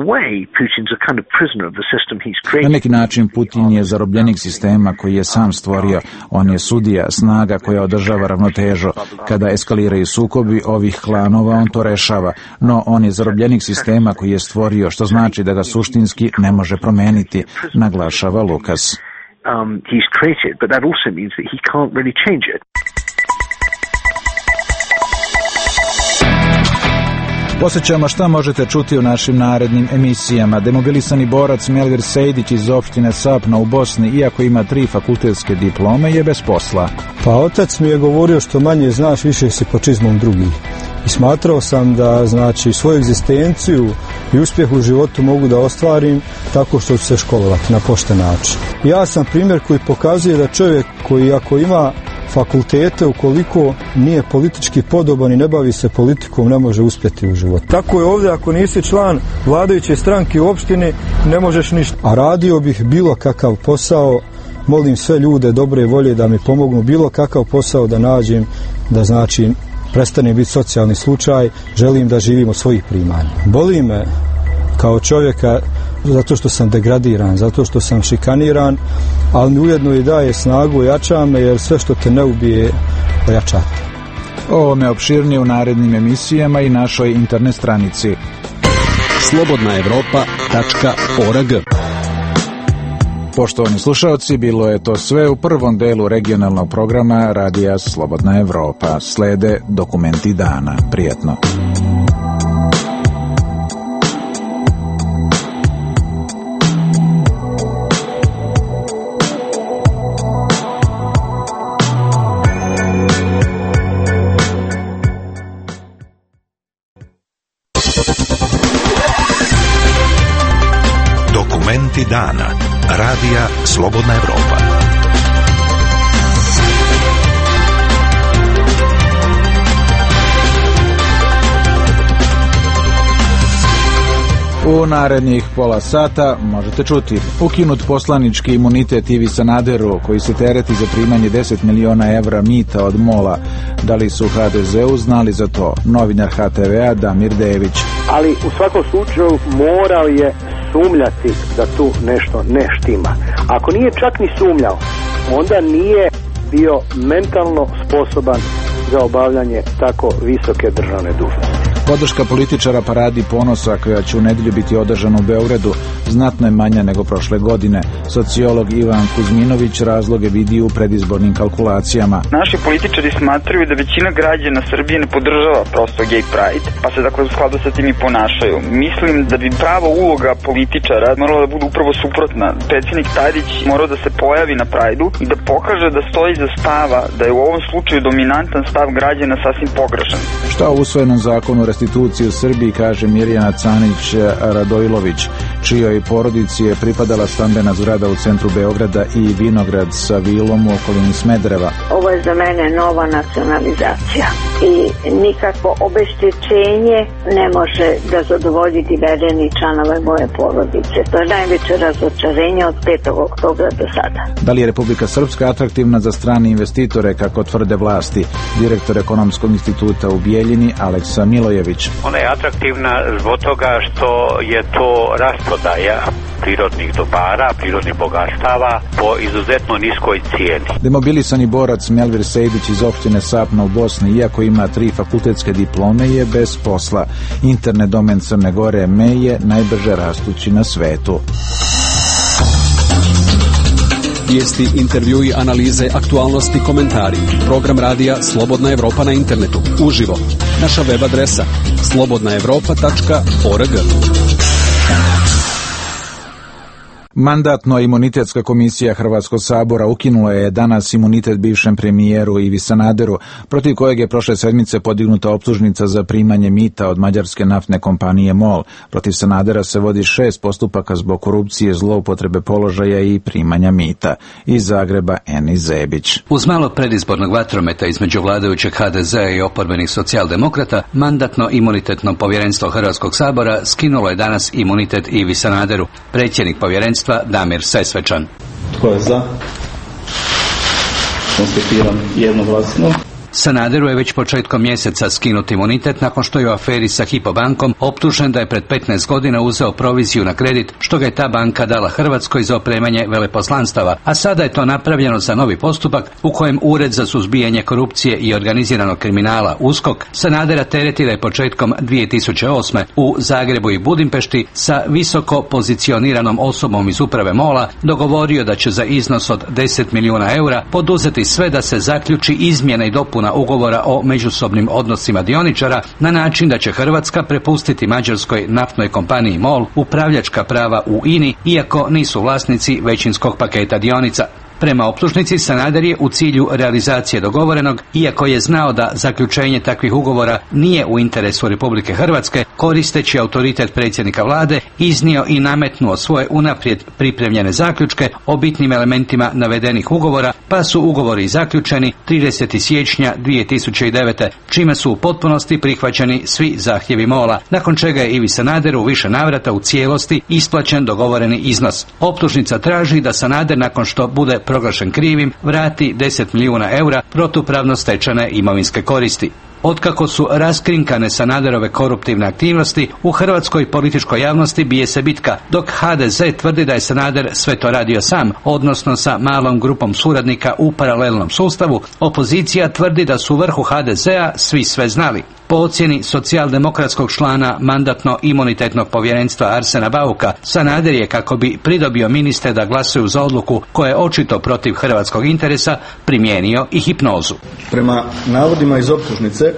Na neki način Putin je zarobljenik sistema koji je sam stvorio. On je sudija, snaga koja održava ravnotežu. Kada eskaliraju sukobi ovih klanova, on to rešava. No, on je zarobljenik sistema koji je stvorio, što znači da ga suštinski ne može promeniti, naglašava Lucas. Um, he's created, but that also means that he can't really change it. Posjećamo šta možete čuti u našim narednim emisijama. Demobilisani borac Melvir Sejdić iz opštine Sapna u Bosni, iako ima tri fakultetske diplome, je bez posla. Pa otac mi je govorio što manje znaš, više si pod čizmom drugih. I smatrao sam da znači svoju egzistenciju i uspjeh u životu mogu da ostvarim tako što ću se školovati na pošten način. Ja sam primjer koji pokazuje da čovjek koji ako ima fakultete, ukoliko nije politički podoban i ne bavi se politikom, ne može uspjeti u životu. Tako je ovdje, ako nisi član vladajuće stranke u opštini, ne možeš ništa. A radio bih bilo kakav posao, molim sve ljude dobre volje da mi pomognu, bilo kakav posao da nađem, da znači prestane biti socijalni slučaj, želim da živim od svojih primanja. Boli me kao čovjeka zato što sam degradiran, zato što sam šikaniran, ali mi ujedno i daje snagu, jača me, jer sve što te ne ubije, ojača te. O ovome opširnije u narednim emisijama i našoj internet stranici slobodna evropa tačka org. Poštovani slušalci, bilo je to sve u prvom delu regionalnog programa Radija Slobodna Evropa. Slede dokumenti dana. Prijetno. Dokumenti dana. Radija Slobodna Evropa. U narednih pola sata možete čuti: ukinut poslanički imunitet Ivi Sanaderu, koji se tereti za primanje deset miliona evra mita od Mola. Da li su u ha de zeu znali za to? Novinar ha te ve a Damir Dević. Ali u svakom slučaju morao je sumljati da tu nešto ne štima. Ako nije čak ni sumnjao, onda nije bio mentalno sposoban za obavljanje tako visoke državne dužnosti. Podrška političara Paradi ponosa, koja će u nedelju biti održana u Beogradu, znatno je manja nego prošle godine. Sociolog Ivan Kuzminović razloge vidi u predizbornim kalkulacijama. Naši političari smatraju da većina građana Srbije ne podržava prosto gay pride, pa se dakle u skladu sa tim i ponašaju. Mislim da bi prava uloga političara morala da bude upravo suprotna. Predsjednik Tadić morao da se pojavi na Prajdu i da pokaže da stoji za stava da je u ovom slučaju dominantan stav građana sasvim pogrešan. Šta u usvojenom zakonu restituciji u Srbiji kaže Mirjana Canić-Radojlović, čijoj porodici je pripadala stambena zgrada u centru Beograda i vinograd sa vilom u okolini Smedereva. Ovo je za mene nova nacionalizacija i nikakvo obeštećenje ne može da zadovolji divedeni članove moje porodice. To je najveće razočarenje od petog oktobra do sada. Da li je Republika Srpska atraktivna za strane investitore, kako tvrde vlasti? Direktor Ekonomskog instituta u Bijeljini Aleksa Milojević. Ona je atraktivna zbog toga što je to rasprodaja prirodnih dobara, prirodnih bogatstava po izuzetno niskoj cijeni. Demobilisani borac Melvir Sejdić iz opštine Sapna u Bosni, iako ima tri fakultetske diplome, je bez posla. Internet domen Crne Gore Me je najbrže rastući na svetu. Vijesti, intervjui, analize, aktualnosti, komentari. Program radija Slobodna Evropa na internetu. Uživo. Naša web adresa slobodna evropa tačka org. Mandatno-imunitetska komisija Hrvatskog sabora ukinula je danas imunitet bivšem premijeru Ivi Sanaderu, protiv kojeg je prošle sedmice podignuta optužnica za primanje mita od mađarske naftne kompanije MOL. Protiv Sanadera se vodi šest postupaka zbog korupcije, zloupotrebe položaja i primanja mita. Iz Zagreba Eni Zebić. Uz malo predizbornog vatrometa između vladajućeg ha de zea i oporbenih socijaldemokrata, Mandatno-imunitetno povjerenstvo Hrvatskog sabora skinulo je danas imunitet Ivi Sanaderu. Predsjednik povjerenstva Damir Sesvečan. Tko je za? Konstatiram jednoglasno. Sanaderu je već početkom mjeseca skinut imunitet nakon što je u aferi sa Hypo bankom optužen da je pred petnaest godina uzeo proviziju na kredit što ga je ta banka dala Hrvatskoj za opremanje veleposlanstava, a sada je to napravljeno za novi postupak u kojem Ured za suzbijanje korupcije i organiziranog kriminala USKOK Sanadera tereti da je početkom dvije tisuće osme u Zagrebu i Budimpešti sa visoko pozicioniranom osobom iz uprave MOL-a dogovorio da će za iznos od deset milijuna eura poduzeti sve da se zaključi izmjena i dopuna ugovora o međusobnim odnosima dioničara na način da će Hrvatska prepustiti mađarskoj naftnoj kompaniji MOL upravljačka prava u I N I, iako nisu vlasnici većinskog paketa dionica. Prema optužnici, Sanader je u cilju realizacije dogovorenog, iako je znao da zaključenje takvih ugovora nije u interesu Republike Hrvatske, koristeći autoritet predsjednika vlade, iznio i nametnuo svoje unaprijed pripremljene zaključke o bitnim elementima navedenih ugovora, pa su ugovori zaključeni tridesetog siječnja dvije tisuće devete. čime su u potpunosti prihvaćeni svi zahtjevi MOL-a, nakon čega je Ivi Sanaderu u više navrata u cijelosti isplaćen dogovoreni iznos. Optužnica traži da Sanader, nakon što bude proglašen krivim, vrati deset milijuna eura protupravno stečene imovinske koristi. Otkako su raskrinkane Sanaderove koruptivne aktivnosti, u hrvatskoj političkoj javnosti bije se bitka, dok ha de ze tvrdi da je Sanader sve to radio sam, odnosno sa malom grupom suradnika u paralelnom sustavu. Opozicija tvrdi da su u vrhu ha de zea svi sve znali. Po ocjeni socijaldemokratskog člana Mandatno-imunitetnog povjerenstva Arsena Bauka, Sanader je, kako bi pridobio ministre da glasuju za odluku koja je očito protiv hrvatskog interesa, primijenio i hipnozu. Prema navodima iz optužnice,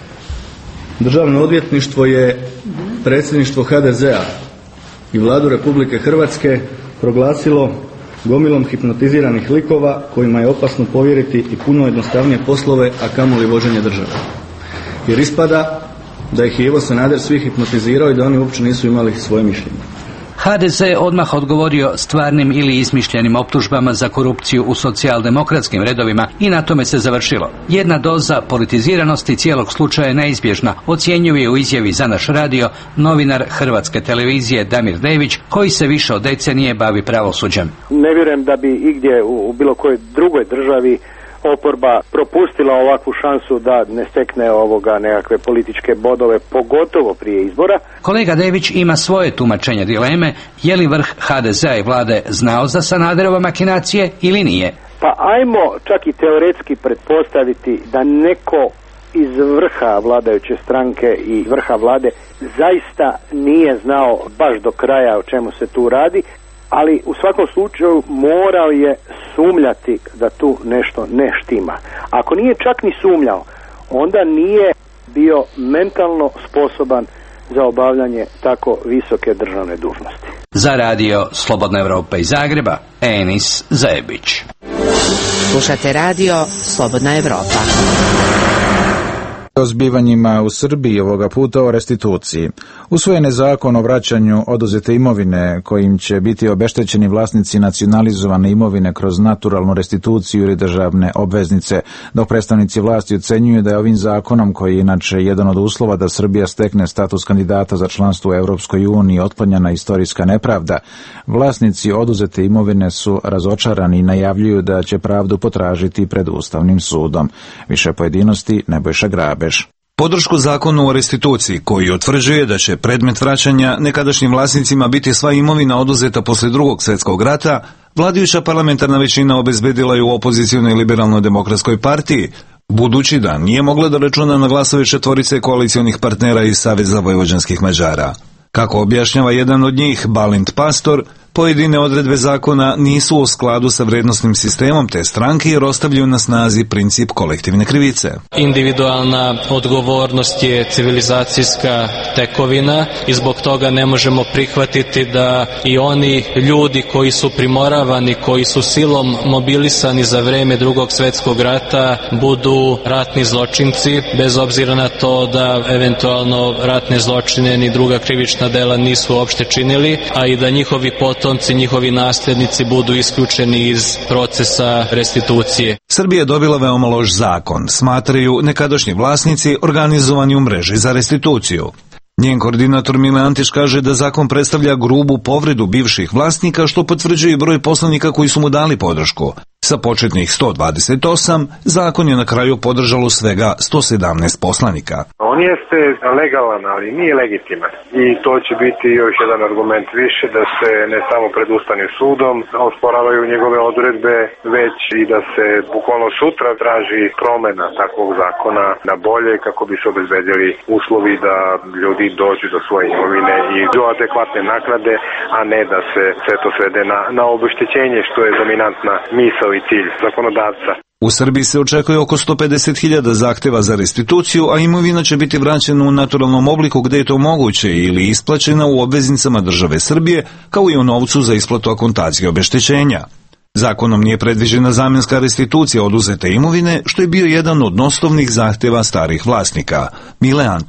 Državno odvjetništvo je predsjedništvo ha de zea i Vladu Republike Hrvatske proglasilo gomilom hipnotiziranih likova kojima je opasno povjeriti i puno jednostavnije poslove, a kamoli vođenje države. Jer ispada da ih je Ivo Sanader svi hipnotizirao i da oni uopće nisu imali svoje mišljenje. ha de ze odmah odgovorio stvarnim ili izmišljenim optužbama za korupciju u socijaldemokratskim redovima i na tome se završilo. Jedna doza politiziranosti cijelog slučaja je neizbježna, ocjenjuje u izjavi za naš radio novinar Hrvatske televizije Damir Dević, koji se više od decenije bavi pravosuđem. Ne vjerujem da bi igdje u, u bilo kojoj drugoj državi oporba propustila ovakvu šansu da ne stekne ovoga nekakve političke bodove, pogotovo prije izbora. Kolega Dević ima svoje tumačenje dileme, je li vrh ha de zea i vlade znao za Sanaderove makinacije ili nije. Pa ajmo čak i teoretski pretpostaviti da neko iz vrha vladajuće stranke i vrha vlade zaista nije znao baš do kraja o čemu se tu radi, ali u svakom slučaju morao je sumnjati da tu nešto ne štima. Ako nije čak ni sumnjao, onda nije bio mentalno sposoban za obavljanje tako visoke državne dužnosti. Za radio Slobodna Evropa iz Zagreba, Enis Zebić. Slušate radio Slobodna Evropa. O zbivanjima u Srbiji, ovoga puta o restituciji. Usvojen je zakon o vraćanju oduzete imovine kojim će biti obeštećeni vlasnici nacionalizovane imovine kroz naturalnu restituciju ili državne obveznice, dok predstavnici vlasti ocenjuju da je ovim zakonom, koji je inače jedan od uslova da Srbija stekne status kandidata za članstvo u Europskoj uniji, otklonjena istorijska nepravda. Vlasnici oduzete imovine su razočarani i najavljuju da će pravdu potražiti pred Ustavnim sudom. Više pojedinosti Nebojša Grabe. Podršku zakonu o restituciji, koji utvrđuje da će predmet vraćanja nekadašnjim vlasnicima biti sva imovina oduzeta poslije Drugog svjetskog rata, vladajuća parlamentarna većina obezbedila je u opozicionoj liberalnoj demokratskoj partiji, budući da nije mogla da računa na glasove četvorice koalicionih partnera iz Saveza vojvođanskih Mađara. Kako objašnjava jedan od njih, Balint Pastor, pojedine odredbe zakona nisu u skladu sa vrednosnim sistemom te stranke jer ostavljaju na snazi princip kolektivne krivice. Individualna odgovornost je civilizacijska tekovina i zbog toga ne možemo prihvatiti da i oni ljudi koji su primoravani, koji su silom mobilisani za vreme Drugog svjetskog rata budu ratni zločinci, bez obzira na to da eventualno ratne zločine ni druga krivična dela nisu uopšte činili, a i da njihovi potomci, njihovi nasljednici budu isključeni iz procesa restitucije. Srbija je dobila veoma loš zakon, smatraju nekadašnji vlasnici organizovani u mreži za restituciju. Njen koordinator Mile Antić kaže da zakon predstavlja grubu povredu bivših vlasnika, što potvrđuje broj poslanika koji su mu dali podršku. Sa početnih sto dvadeset osam, zakon je na kraju podržalo svega sto sedamnaest poslanika. On jeste legalan, ali nije legitiman. I to će biti još jedan argument više da se ne samo pred Ustavnim sudom osporavaju njegove odredbe, već i da se bukvalno sutra traži promjena takvog zakona na bolje kako bi se obezbedili uslovi da ljudi dođu do svoje imovine i do adekvatne naknade, a ne da se sve to svede na, na obeštećenje, što je dominantna misao i cilj zakonodavca. U Srbiji se očekuje oko sto pedeset hiljada zahtjeva za restituciju, a imovina će biti vraćena u naturalnom obliku gdje je to moguće ili isplaćena u obveznicama države Srbije, kao i u novcu za isplatu akontacije obeštećenja. Zakonom nije predviđena zamjenska restitucija oduzete imovine, što je bio jedan od osnovnih zahtjeva starih vlasnika. Mile Antić.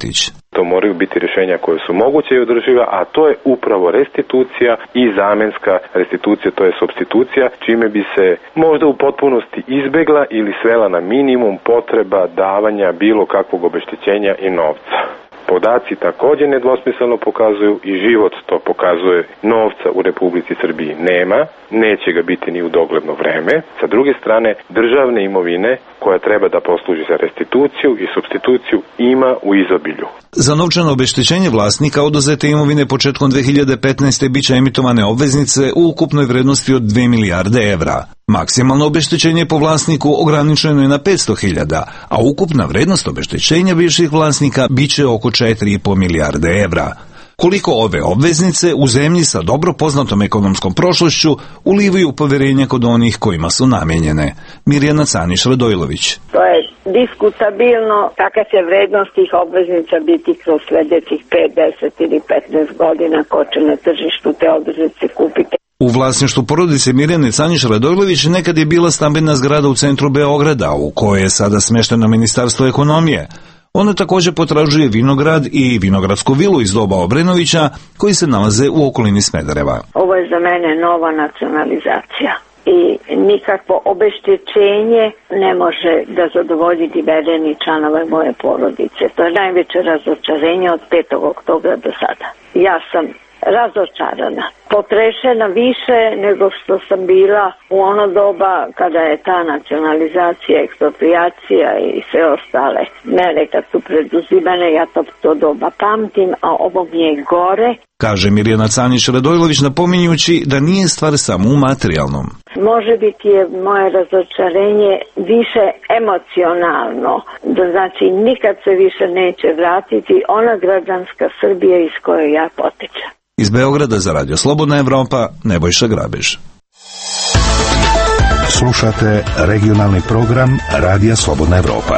To moraju biti rješenja koje su moguće i održiva, a to je upravo restitucija i zamenska restitucija, to je supstitucija, čime bi se možda u potpunosti izbegla ili svela na minimum potreba davanja bilo kakvog obeštećenja i novca. Podaci također nedvosmisleno pokazuju i život to pokazuje, novca u Republici Srbiji nema, neće ga biti ni u dogledno vreme. Sa druge strane, državne imovine koja treba da posluži za restituciju i supstituciju ima u izobilju. Za novčano obeštećenje vlasnika oduzete imovine početkom dve hiljade petnaeste. biće emitovane obveznice u ukupnoj vrednosti od dve milijarde evra. Maksimalno obeštećenje po vlasniku ograničeno je na petsto hiljada, a ukupna vrednost obeštećenja bivših vlasnika biće oko četiri i po milijarde evra. Koliko ove obveznice u zemlji sa dobro poznatom ekonomskom prošlošću ulivaju poverenje kod onih kojima su namijenjene. Mirjana Caniš-Radojlović. To je diskutabilno kakva će vrednost tih obveznica biti kroz sljedećih pet, deset ili petnaest godina, ko će na tržištu te obveznice kupiti. U vlasništvu porodice Mirjane Caniš-Radojlović nekad je bila stambena zgrada u centru Beograda, u kojoj je sada smešteno Ministarstvo ekonomije. Ona također potražuje vinograd i vinogradsku vilu iz doba Obrenovića, koji se nalaze u okolini Smedereva. Ovo je za mene nova nacionalizacija i nikakvo obeštećenje ne može da zadovolji divedeni članove moje porodice. To je najveće razočarenje od petog oktobra do sada. Ja sam razočarana, potrešena više nego što sam bila u ono doba kada je ta nacionalizacija, eksproprijacija i sve ostale mere kad su preduzimane, ja to, to doba pamtim, a ovo mi je gore. Kaže Mirjana Caniš-Radojlović, napominjući da nije stvar samo u materijalnom. Može biti je moje razočarenje više emocionalno, da znači nikad se više neće vratiti ona građanska Srbija iz koje ja potičem. Iz Beograda za Radio Slobodna Evropa, Nebojša Grabež. Slušate regionalni program Radija Slobodna Evropa.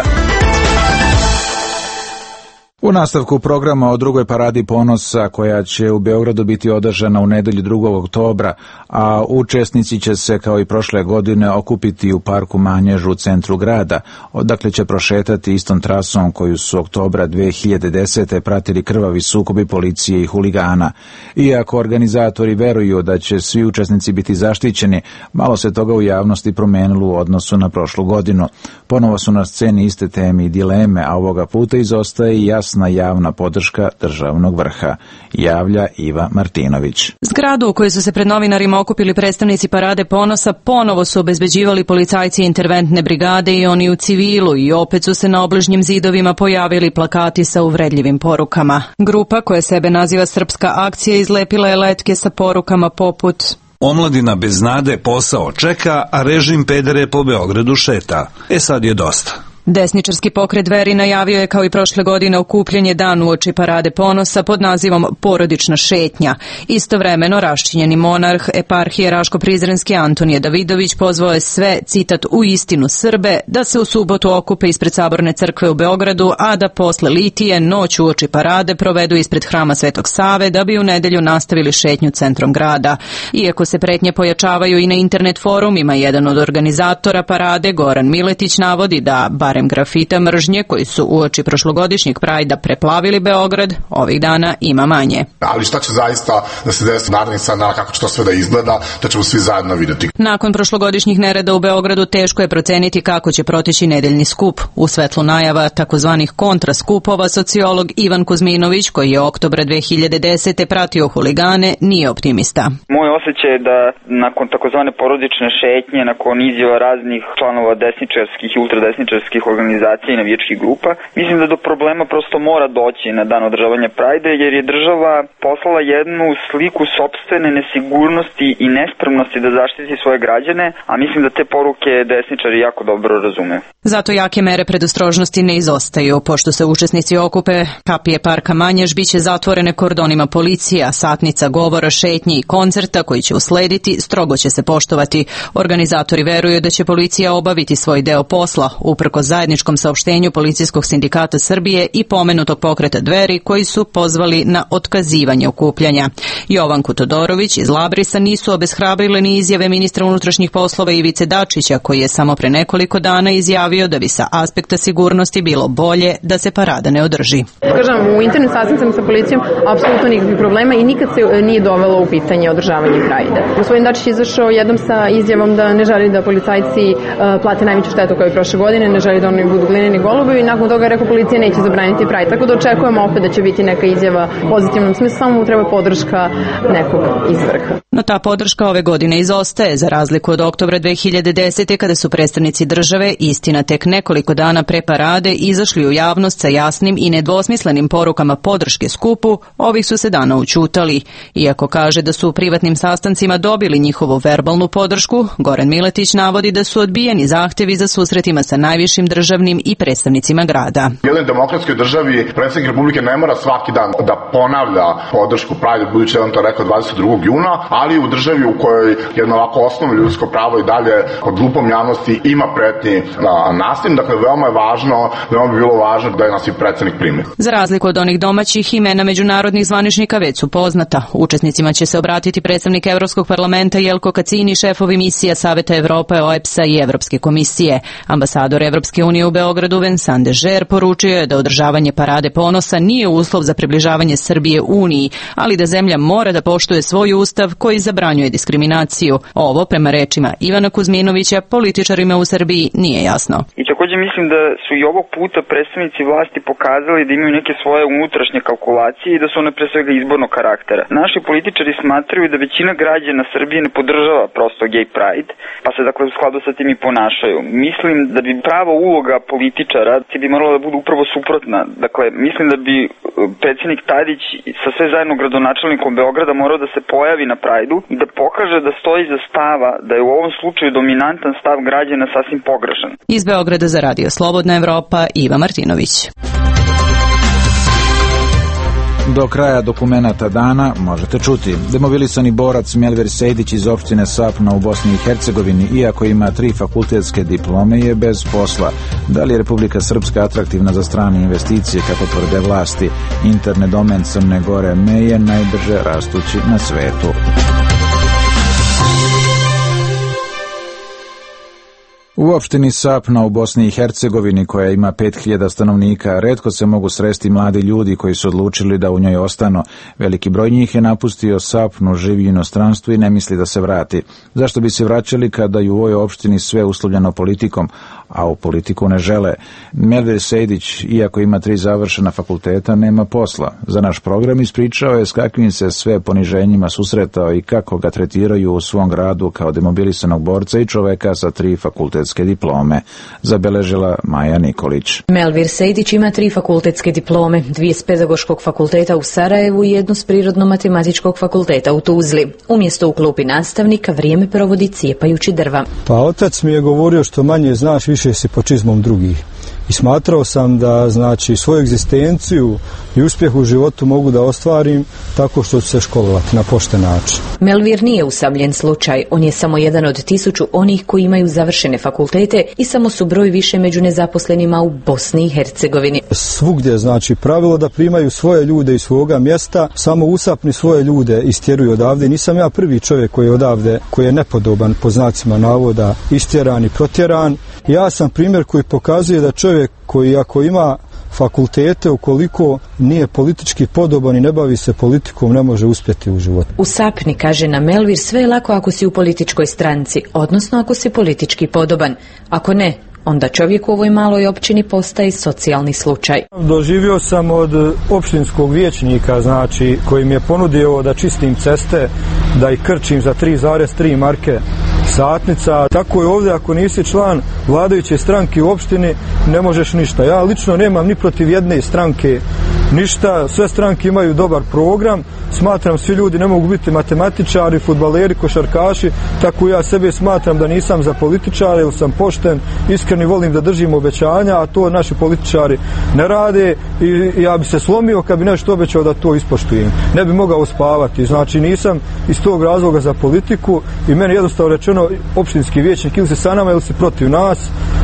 U nastavku programa o drugoj paradi ponosa koja će u Beogradu biti održana u nedelju drugog oktobra, a učesnici će se kao i prošle godine okupiti u parku Manjež u centru grada, odakle će prošetati istom trasom koju su oktobra dve hiljade desete. pratili krvavi sukobi policije i huligana. Iako organizatori veruju da će svi učesnici biti zaštićeni, malo se toga u javnosti promenilo u odnosu na prošlu godinu. Ponovo su na sceni iste teme i dileme, a ovoga puta izostaje i jasna javna podrška državnog vrha, javlja Iva Martinović. Zgradu u kojoj su se pred novinarima okupili predstavnici Parade ponosa ponovo su obezbeđivali policajci interventne brigade i oni u civilu i opet su se na obližnjim zidovima pojavili plakati sa uvredljivim porukama. Grupa koja sebe naziva Srpska akcija izlepila je letke sa porukama poput: Omladina bez nade posao čeka, a režim pedere po Beogradu šeta. E sad je dosta. Desničarski pokret Dveri najavio je kao i prošle godine okupljanje dan uoči Parade ponosa pod nazivom Porodična šetnja. Istovremeno raščinjeni monarh eparhije Raško-Prizrenski Antonije Davidović pozvao je sve, citat, u istinu Srbe, da se u subotu okupe ispred Saborne crkve u Beogradu, a da posle litije noć uoči Parade provedu ispred hrama Svetog Save, da bi u nedelju nastavili šetnju centrom grada. Iako se pretnje pojačavaju i na internet forumima, jedan od organizatora Parade, Goran Miletić, navodi da barem grafita mržnje koji su uoči prošlogodišnjeg Prajda preplavili Beograd, ovih dana ima manje. Ali šta će zaista da se desi narednih sada, kako će to sve da izgleda, to ćemo svi zajedno vidjeti. Nakon prošlogodišnjih nereda u Beogradu teško je proceniti kako će proteći nedeljni skup. U svetlu najava takozvanih kontraskupova sociolog Ivan Kuzminović, koji je oktobra dve hiljade desete. pratio huligane, nije optimista. Moj osjećaj je da nakon takozvane porodične šetnje, nakon izjava raznih članova desničarskih i ultradesničarskih organizacija i navijačkih grupa, mislim da do problema prosto mora doći na dan održavanja Prajde, jer je država poslala jednu sliku sopstvene nesigurnosti i nespremnosti da zaštiti svoje građane, a mislim da te poruke desničari jako dobro razume. Zato jake mere predostrožnosti ne izostaju. Pošto se učesnici okupe, kapije parka Manjež biće zatvorene kordonima policija, satnica govora, šetnji i koncerta koji će uslediti strogo će se poštovati. Organizatori veruju da će policija obaviti svoj deo posla, uprkos zajedničkom saopštenju Policijskog sindikata Srbije i pomenutog pokreta Dveri koji su pozvali na otkazivanje okupljanja. Jovanku Todorović iz Labrisa nisu obeshrabrile ni izjave ministra unutrašnjih poslova Ivice Dačića koji je samo pre nekoliko dana izjavio da bi sa aspekta sigurnosti bilo bolje da se parada ne održi. Kažem, u internet sastancima sa policijom apsolutno nikakvih problema i nikad se nije dovelo u pitanje održavanje Prajda. Gospodin Dačić izašao jednom sa izjavom da ne želi da policajci uh, plate najveću štetu kao i prošle godine, ne želi da oni budu glineni golubovi i nakon toga je rekao policija neće zabraniti Prajda. Tako da očekujemo opet da će biti neka izjava u pozitivnom smislu, samo mu treba podrška nekog iz vrha. No ta podrška ove godine izostaje, za razliku od oktobra dve hiljade desete. kada su predstavnici države, istina tek nekoliko dana pre parade, izašli u javnost sa jasnim i nedvosmislenim porukama podrške skupu, ovih su se dana ućutali. Iako kaže da su u privatnim sastancima dobili njihovu verbalnu podršku, Goran Miletić navodi da su odbijeni zahtevi za susretima sa najvišim državnim i predstavnicima grada. U jednoj demokratskoj državi predsjednik Republike ne mora svaki dan da ponavlja podršku Prajdu, budući da on to rekao dvadeset drugog juna, ali u državi u kojoj jedno ovako osnovno ljudsko pravo i dalje pod lupom javnosti ima pretnji na nasiljem, dakle veoma je važno, veoma bi bilo važno da je nas i predsjednik primi. Za razliku od onih domaćih, imena međunarodnih zvaničnika već su poznata. Učesnicima će se obratiti predstavnik Evropskog parlamenta Jelko Kacini, šefovi misija Saveta Evrope, O E P S-a i Evropske komisije. Ambasador Evropske unije u Beogradu Vincent Dežer poručio je da održavanje parade ponosa nije uslov za približavanje Srbije Uniji, ali da zemlja mora da poštuje svoj ustav koji zabranjuje diskriminaciju. Ovo, prema rečima Ivana Kuzminovića, političarima u Srbiji nije jasno. I također mislim da su i ovog puta predstavnici vlasti pokazali da imaju neke svoje unutrašnje kalkulacije i da su one pre svega izbornog karaktera. Naši političari smatraju da većina građana Srbije ne podržava prosto gay pride, pa se dakle u skladu sa tim i ponašaju. Mislim da bi prava uloga političara bi morala da bude upravo suprotna. Dakle, mislim da bi predsjednik Tadić sa sve zajedno gradonačelnikom Beograda morao da se pojavi na Prajdu i da pokaže da stoji za stava da je u ovom slučaju dominantan stav građana sasvim pogrešan. Iz Beograda za Radio Slobodna Evropa, Iva Martinović. Do kraja dokumenata dana možete čuti. Demobilisani borac Melvir Sejdić iz opštine Sapna u Bosni i Hercegovini, iako ima tri fakultetske diplome, je bez posla. Da li je Republika Srpska atraktivna za strane investicije, kako tvrde vlasti? Internet domen Crne Gore je najbrže rastući na svetu. U opštini Sapna u Bosni i Hercegovini, koja ima pet hiljada stanovnika, retko se mogu sresti mladi ljudi koji su odlučili da u njoj ostanu. Veliki broj njih je napustio Sapnu, živi u inostranstvu i ne misli da se vrati. Zašto bi se vraćali kada je u ovoj opštini sve uslovljeno politikom, a u politiku ne žele? Melvir Sejdić, iako ima tri završena fakulteta, nema posla. Za naš program ispričao je s kakvim se sve poniženjima susretao i kako ga tretiraju u svom gradu kao demobilisanog borca i čoveka sa tri fakultetske diplome, zabeležila Maja Nikolić. Melvir Sejdić ima tri fakultetske diplome, dvije s pedagoškog fakulteta u Sarajevu i jednu s prirodno-matematičkog fakulteta u Tuzli. Umjesto u klupi nastavnika vrijeme provodi cijepajući drva. Pa otac mi je govorio što manje znaš, više si pod čizmom drugih. I smatrao sam da znači svoju egzistenciju i uspjeh u životu mogu da ostvarim tako što ću se školovati na pošten način. Melvir nije usamljen slučaj, on je samo jedan od tisuću onih koji imaju završene fakultete i samo su broj više među nezaposlenima u Bosni i Hercegovini. Svugdje znači pravilo da primaju svoje ljude iz svoga mjesta, samo usapni svoje ljude istjeruju odavde. Nisam ja prvi čovjek koji je odavde, koji je nepodoban po znacima navoda, istjeran i protjeran. Ja sam primjer koji pokazuje da čovjek koji ako ima fakultete, ukoliko nije politički podoban i ne bavi se politikom, ne može uspjeti u životu. U Sapni, kaže na Melvir, sve je lako ako si u političkoj stranci, odnosno ako si politički podoban. Ako ne, onda čovjek u ovoj maloj općini postaje socijalni slučaj. Doživio sam od opštinskog vijećnika, znači, koji mi je ponudio da čistim ceste, da ih krčim za tri zarez tri marke satnica. Tako je ovdje, ako nisi član vladajuće stranke u opštini, ne možeš ništa. Ja lično nemam ni protiv jedne stranke ništa, sve stranke imaju dobar program, smatram svi ljudi ne mogu biti matematičari, fudbaleri, košarkaši, tako ja sebe smatram da nisam za političare, jer sam pošten, iskreni, volim da držim obećanja, a to naši političari ne rade i ja bi se slomio kad bi nešto obećao da to ispoštujem. Ne bi mogao spavati, znači nisam iz tog razloga za politiku i meni jednostavno rečeno opštinski vijećnik ili si sa nama ili si protiv nas,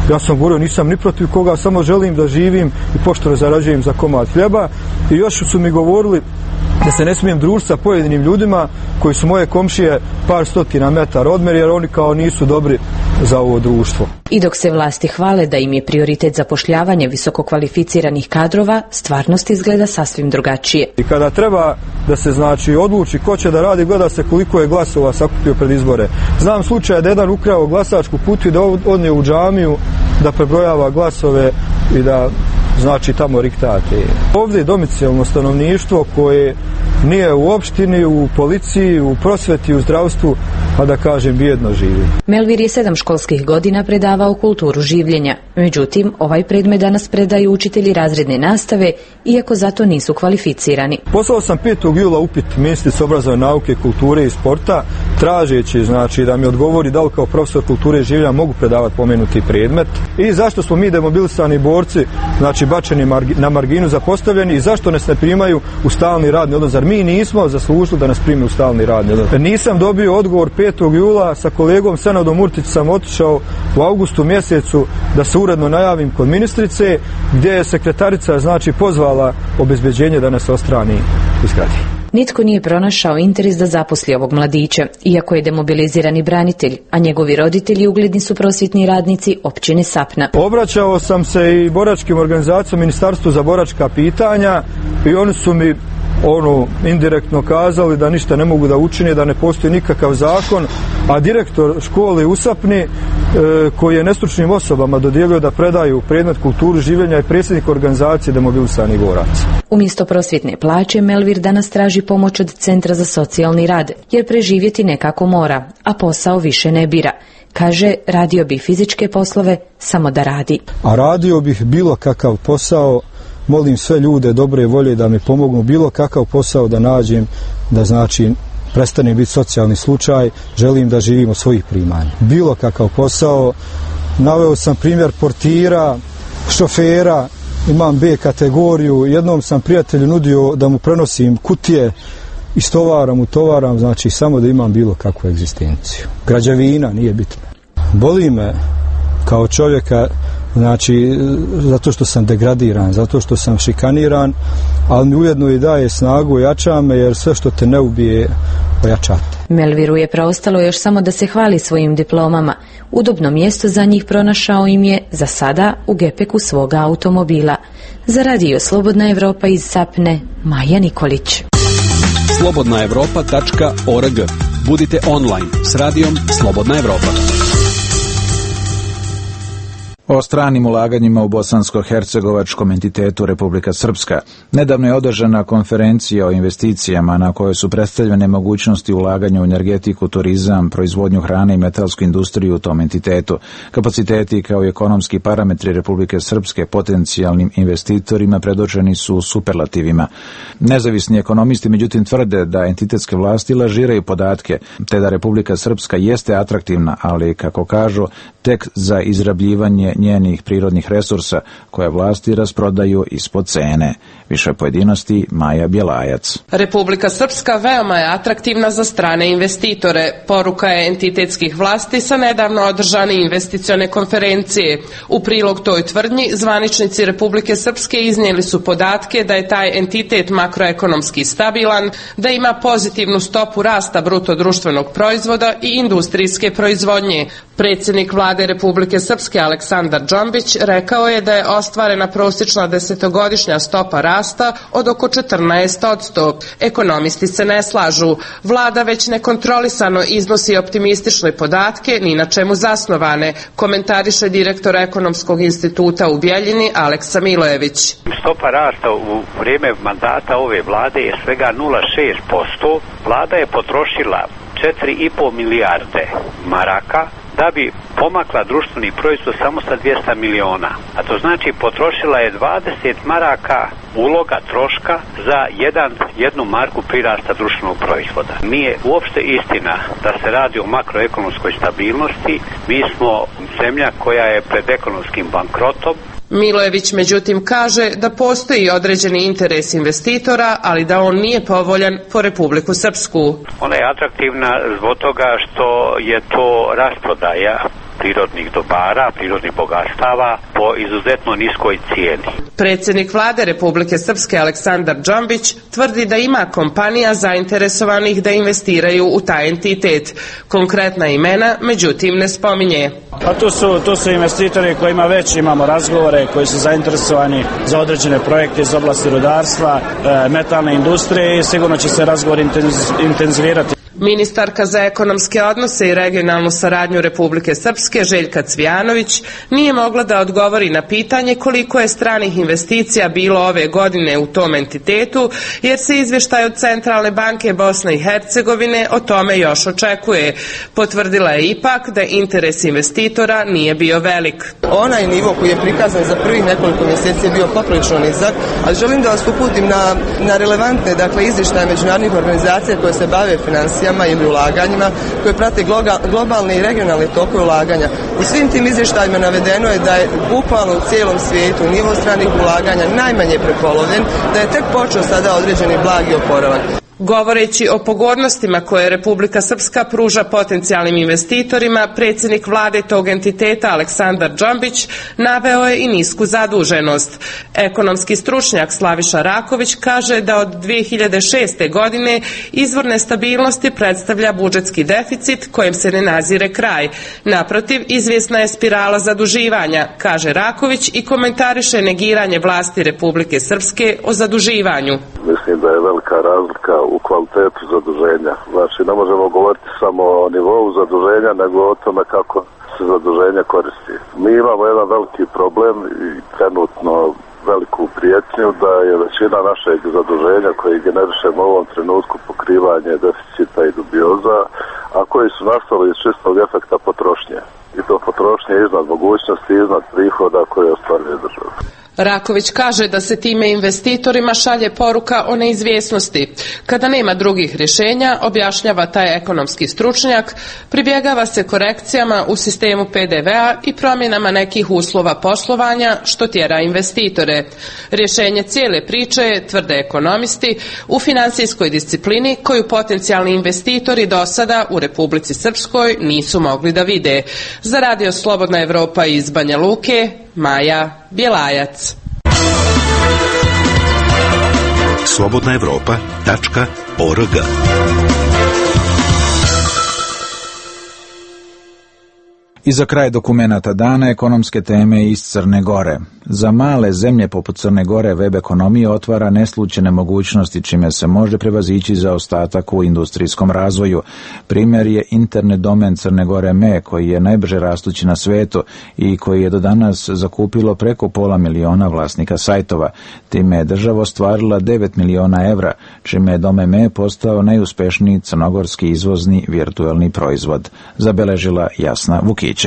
Ja sam govorio, nisam ni protiv koga, samo želim da živim i pošteno zarađujem za komad hljeba. I još su mi govorili da se ne smijem družiti sa pojedinim ljudima koji su moje komšije par stotina metara odmjer, jer oni kao nisu dobri za ovo društvo. I dok se vlasti hvale da im je prioritet zapošljavanje visoko kvalificiranih kadrova, stvarnost izgleda sasvim drugačije. I kada treba da se znači odluči ko će da radi, gleda se koliko je glasova sakupio pred izbore. Znam slučaj da jedan ukrao glasačku kutiju, da odnio u džamiju, da prebrojava glasove i da znači tamo riktate. Ovdje je domicilno stanovništvo koje nije u opštini, u policiji, u prosveti, u zdravstvu, pa da kažem bijedno živi. Melvir je sedam školskih godina predavao kulturu življenja. Međutim, ovaj predmet danas predaju učitelji razredne nastave, iako zato nisu kvalificirani. Poslao sam petog jula upit ministrici obrazovne nauke, kulture i sporta, tražeći znači da mi odgovori da li kao profesor kulture i življenja mogu predavati pomenuti predmet i zašto smo mi demobilisani borci znači bačeni na marginu, zapostavljeni i zašto nas ne primaju u stalni radni odnos. Zar mi nismo zaslužili da nas primi u stalni radni odnos? Nisam dobio odgovor petog jula, sa kolegom Senadom Murtić sam otišao u augustu mjesecu da se uredno najavim kod ministrice, gdje je sekretarica znači pozvala obezbeđenje da nas ostrani iz zgrade. Nitko nije pronašao interes da zaposli ovog mladića, iako je demobilizirani branitelj, a njegovi roditelji ugledni su prosvjetni radnici općine Sapna. Obraćao sam se i boračkim organizacijama, Ministarstvu za boračka pitanja, i oni su mi ono indirektno kazali da ništa ne mogu da učine, da ne postoji nikakav zakon, a direktor škole u Sapni e, koji je nestručnim osobama dodijelio da predaju predmet kulturu življenja i predsjednik organizacije demobilisanih boraca. Umjesto prosvjetne plaće, Melvir danas traži pomoć od Centra za socijalni rad, jer preživjeti nekako mora, a posao više ne bira. Kaže, radio bi fizičke poslove samo da radi. A radio bih bilo kakav posao, molim sve ljude dobre volje da mi pomognu, bilo kakav posao da nađem, da znači prestanem biti socijalni slučaj, želim da živim od svojih primanja. Bilo kakav posao, naveo sam primjer portira, šofera, imam B kategoriju, jednom sam prijatelju nudio da mu prenosim kutije, istovaram, utovaram, znači samo da imam bilo kakvu egzistenciju. Građevina, nije bitno. Boli me kao čovjeka, znači zato što sam degradiran, zato što sam šikaniran, ali mi ujedno i daje snagu, jača me, jer sve što te ne ubije, ojačate. Melviru je preostalo još samo da se hvali svojim diplomama. Udobno mjesto za njih pronašao im je, za sada, u gepeku svoga automobila. Za radio Slobodna Evropa iz Sapne, Maja Nikolić. slobodna evropa tačka org. Budite online s radijom Slobodna Evropa. O stranim ulaganjima u bosansko-hercegovačkom entitetu Republika Srpska. Nedavno je održana konferencija o investicijama na kojoj su predstavljene mogućnosti ulaganja u energetiku, turizam, proizvodnju hrane i metalsku industriju u tom entitetu. Kapaciteti kao i ekonomski parametri Republike Srpske potencijalnim investitorima predočeni su u superlativima. Nezavisni ekonomisti međutim tvrde da entitetske vlasti lažiraju podatke, te da Republika Srpska jeste atraktivna, ali kako kažu, tek za izrabljivanje njenih prirodnih resursa koje vlasti rasprodaju ispod cene. Više pojedinosti Maja Bjelajac. Republika Srpska veoma je atraktivna za strane investitore. Poruka je entitetskih vlasti sa nedavno održane investicione konferencije. U prilog toj tvrdnji zvaničnici Republike Srpske iznijeli su podatke da je taj entitet makroekonomski stabilan, da ima pozitivnu stopu rasta bruto društvenog proizvoda i industrijske proizvodnje. Predsjednik vlade Republike Srpske Aleksandar Džombić rekao je da je ostvarena prosječna desetogodišnja stopa rasta od oko četrnaest posto. Ekonomisti se ne slažu. Vlada već nekontrolisano iznosi optimistične podatke, ni na čemu zasnovane, komentariše direktor Ekonomskog instituta u Bjeljini Aleksa Milojević. Stopa rasta u vrijeme mandata ove vlade je svega nula zarez šest posto. Vlada je potrošila četiri i po milijarde maraka da bi pomakla društveni proizvod samo sa dvjesto miliona. A to znači potrošila je dvadeset maraka uloga troška za jedan, jednu marku prirasta društvenog proizvoda. Nije uopšte istina da se radi o makroekonomskoj stabilnosti. Mi smo zemlja koja je pred ekonomskim bankrotom. Milojević međutim kaže da postoji određeni interes investitora, ali da on nije povoljan po Republiku Srpsku. Ona je atraktivna zbog toga što je to rasprodaja prirodnih dobara, prirodnih bogatstava po izuzetno niskoj cijeni. Predsjednik vlade Republike Srpske Aleksandar Džambić tvrdi da ima kompanija zainteresovanih da investiraju u taj entitet. Konkretna imena, međutim, ne spominje. Pa tu su, tu su investitori kojima već imamo razgovore, koji su zainteresovani za određene projekte iz oblasti rudarstva, metalne industrije i sigurno će se razgovor intenzivirati. Ministarka za ekonomske odnose i regionalnu saradnju Republike Srpske Željka Cvijanović nije mogla da odgovori na pitanje koliko je stranih investicija bilo ove godine u tom entitetu, jer se izvještaj od Centralne banke Bosne i Hercegovine o tome još očekuje. Potvrdila je ipak da interes investitora nije bio velik. Onaj nivo koji je prikazan za prvih nekoliko mjeseci je bio poprilično nizak, ali želim da vas uputim na, na relevantne dakle, izvještaje međunarodnih organizacija koje se bave financijama ili ulaganjima, koje prate globalne i regionalne tokove ulaganja. U svim tim izvještajima navedeno je da je bukvalno u cijelom svijetu nivo stranih ulaganja najmanje prepolovljen, da je tek počeo sada određeni blagi oporavak. Govoreći o pogodnostima koje Republika Srpska pruža potencijalnim investitorima, predsjednik vlade tog entiteta Aleksandar Džambić naveo je i nisku zaduženost. Ekonomski stručnjak Slaviša Raković kaže da od dvije hiljade šeste. godine izvor nestabilnosti predstavlja budžetski deficit kojem se ne nazire kraj. Naprotiv, izvjesna je spirala zaduživanja, kaže Raković i komentariše negiranje vlasti Republike Srpske o zaduživanju. Mislim da je velika razlika u kvalitetu zaduženja. Znači, ne možemo govoriti samo o nivou zaduženja, nego o tome kako se zaduženje koristi. Mi imamo jedan veliki problem i trenutno veliku prijetnju da je većina našeg zaduženja koji generišemo u ovom trenutku pokrivanje deficita i dubioza, a koji su nastali iz čistog efekta potrošnje. I to potrošnje iznad mogućnosti, iznad prihoda koje ostvaruje država. Raković kaže da se time investitorima šalje poruka o neizvjesnosti. Kada nema drugih rješenja, objašnjava taj ekonomski stručnjak, pribjegava se korekcijama u sistemu P D V-a i promjenama nekih uslova poslovanja što tjera investitore. Rješenje cijele priče je, tvrde ekonomisti, u financijskoj disciplini koju potencijalni investitori do sada u Republici Srpskoj nisu mogli da vide. Za Radio Slobodna Evropa iz Banja Luke, Maja Bjelajac. slobodna evropa tačka org. I za kraj dokumenata dana ekonomske teme iz Crne Gore. Za male zemlje poput Crne Gore web ekonomija otvara neslučajne mogućnosti čime se može prevazići zaostatak u industrijskom razvoju. Primjer je internet domen Crne Gore Me, koji je najbrže rastući na svetu i koji je do danas zakupilo preko pola miliona vlasnika sajtova. Time je država ostvarila devet miliona evra, čime je domen Me postao najuspešniji crnogorski izvozni virtualni proizvod, zabeležila Jasna Vukić.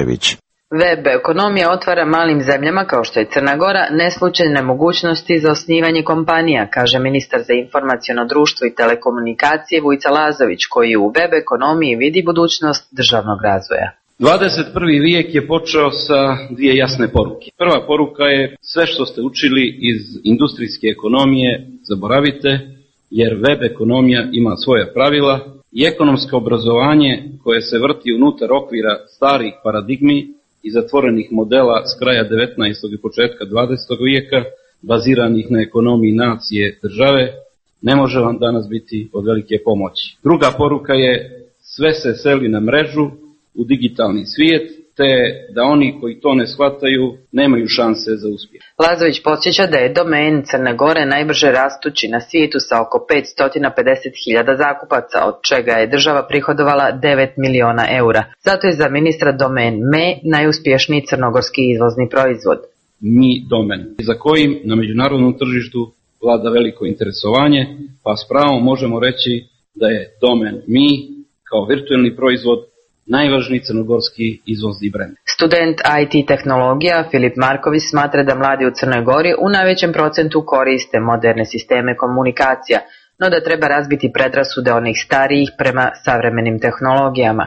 Web ekonomija otvara malim zemljama kao što je Crna Gora neslučajne mogućnosti za osnivanje kompanija, kaže ministar za informaciono društvo i telekomunikacije Vujca Lazović, koji u web ekonomiji vidi budućnost državnog razvoja. dvadeset prvi vijek je počeo sa dvije jasne poruke. Prva poruka je sve što ste učili iz industrijske ekonomije zaboravite, jer web ekonomija ima svoja pravila i ekonomsko obrazovanje koje se vrti unutar okvira starih paradigmi i zatvorenih modela s kraja devetnaestog i početka dvadesetog vijeka, baziranih na ekonomiji nacije države, ne može vam danas biti od velike pomoći. Druga poruka je sve se seli na mrežu, u digitalni svijet, te da oni koji to ne shvataju nemaju šanse za uspjeh. Lazović podsjeća da je domen Crne Gore najbrže rastući na svijetu sa oko petsto pedeset hiljada zakupaca, od čega je država prihodovala devet miliona eura. Zato je za ministra domen Me najuspješniji crnogorski izvozni proizvod. Mi domen, za kojim na međunarodnom tržištu vlada veliko interesovanje, pa s pravom možemo reći da je domen Mi kao virtualni proizvod najvažniji crnogorski izvozni brend. Student I T tehnologija Filip Marković smatra da mladi u Crnoj Gori u najvećem procentu koriste moderne sisteme komunikacija, no da treba razbiti predrasude onih starijih prema savremenim tehnologijama.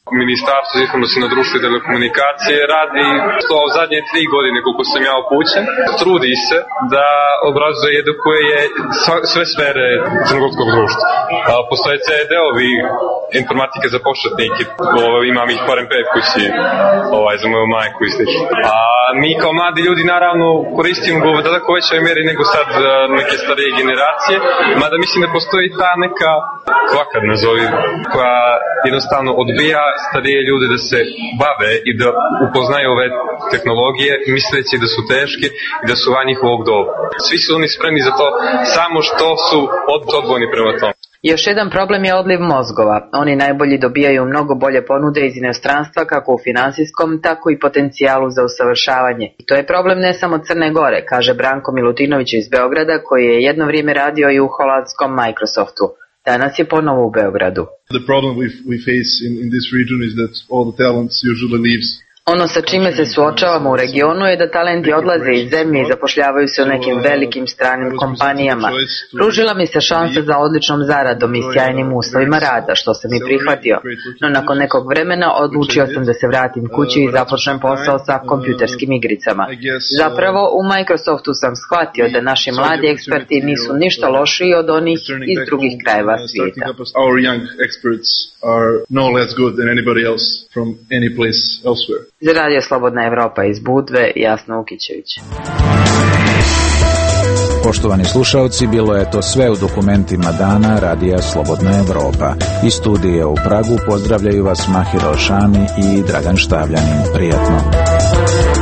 Ministarstvo za informacijne društvo i telekomunikacije radi to u zadnje tri godine koliko sam ja upućen. Trudi se da obrazuje i edukuje sve sfere crnogorskog društva. Postoje C E D-ovi informatike za početnike, imam ih barem pet kući ovaj, za moju majku i slično. A mi kao mladi ljudi naravno koristimo ga u daleko većoj mjeri nego sad neke starije generacije, mada mislim da postoji ta neka kvaka, nazovi, koja jednostavno odbija starije ljude da se bave i da upoznaju ove tehnologije misleći da su teške i da su van njihovog doba. Svi su oni spremni za to, samo što su odbojni prema tome. Još jedan problem je odliv mozgova. Oni najbolji dobijaju mnogo bolje ponude iz inostranstva kako u finansijskom, tako i potencijalu za usavršavanje. I to je problem ne samo Crne Gore, kaže Branko Milutinović iz Beograda, koji je jedno vrijeme radio i u holandskom Microsoftu. Danas je ponovo u Beogradu. The problem we, we face in, in this region is that all the talents usually leaves. Ono sa čime se suočavamo u regionu je da talenti odlaze iz zemlje i zapošljavaju se u nekim velikim stranim kompanijama. Pružila mi se šansa za odličnom zaradom i sjajnim uslovima rada, što sam i prihvatio. No nakon nekog vremena odlučio sam da se vratim kući i započnem posao sa kompjuterskim igricama. Zapravo, u Microsoftu sam shvatio da naši mladi eksperti nisu ništa lošiji od onih iz drugih krajeva svijeta. Za Radio Slobodna Evropa iz Budve, Jasna Ukićević. Poštovani slušalci, bilo je to sve u dokumentima dana Radija Slobodna Evropa. Iz studije u Pragu pozdravljaju vas Mahir Alšami i Dragan Štavljanin. Prijatno.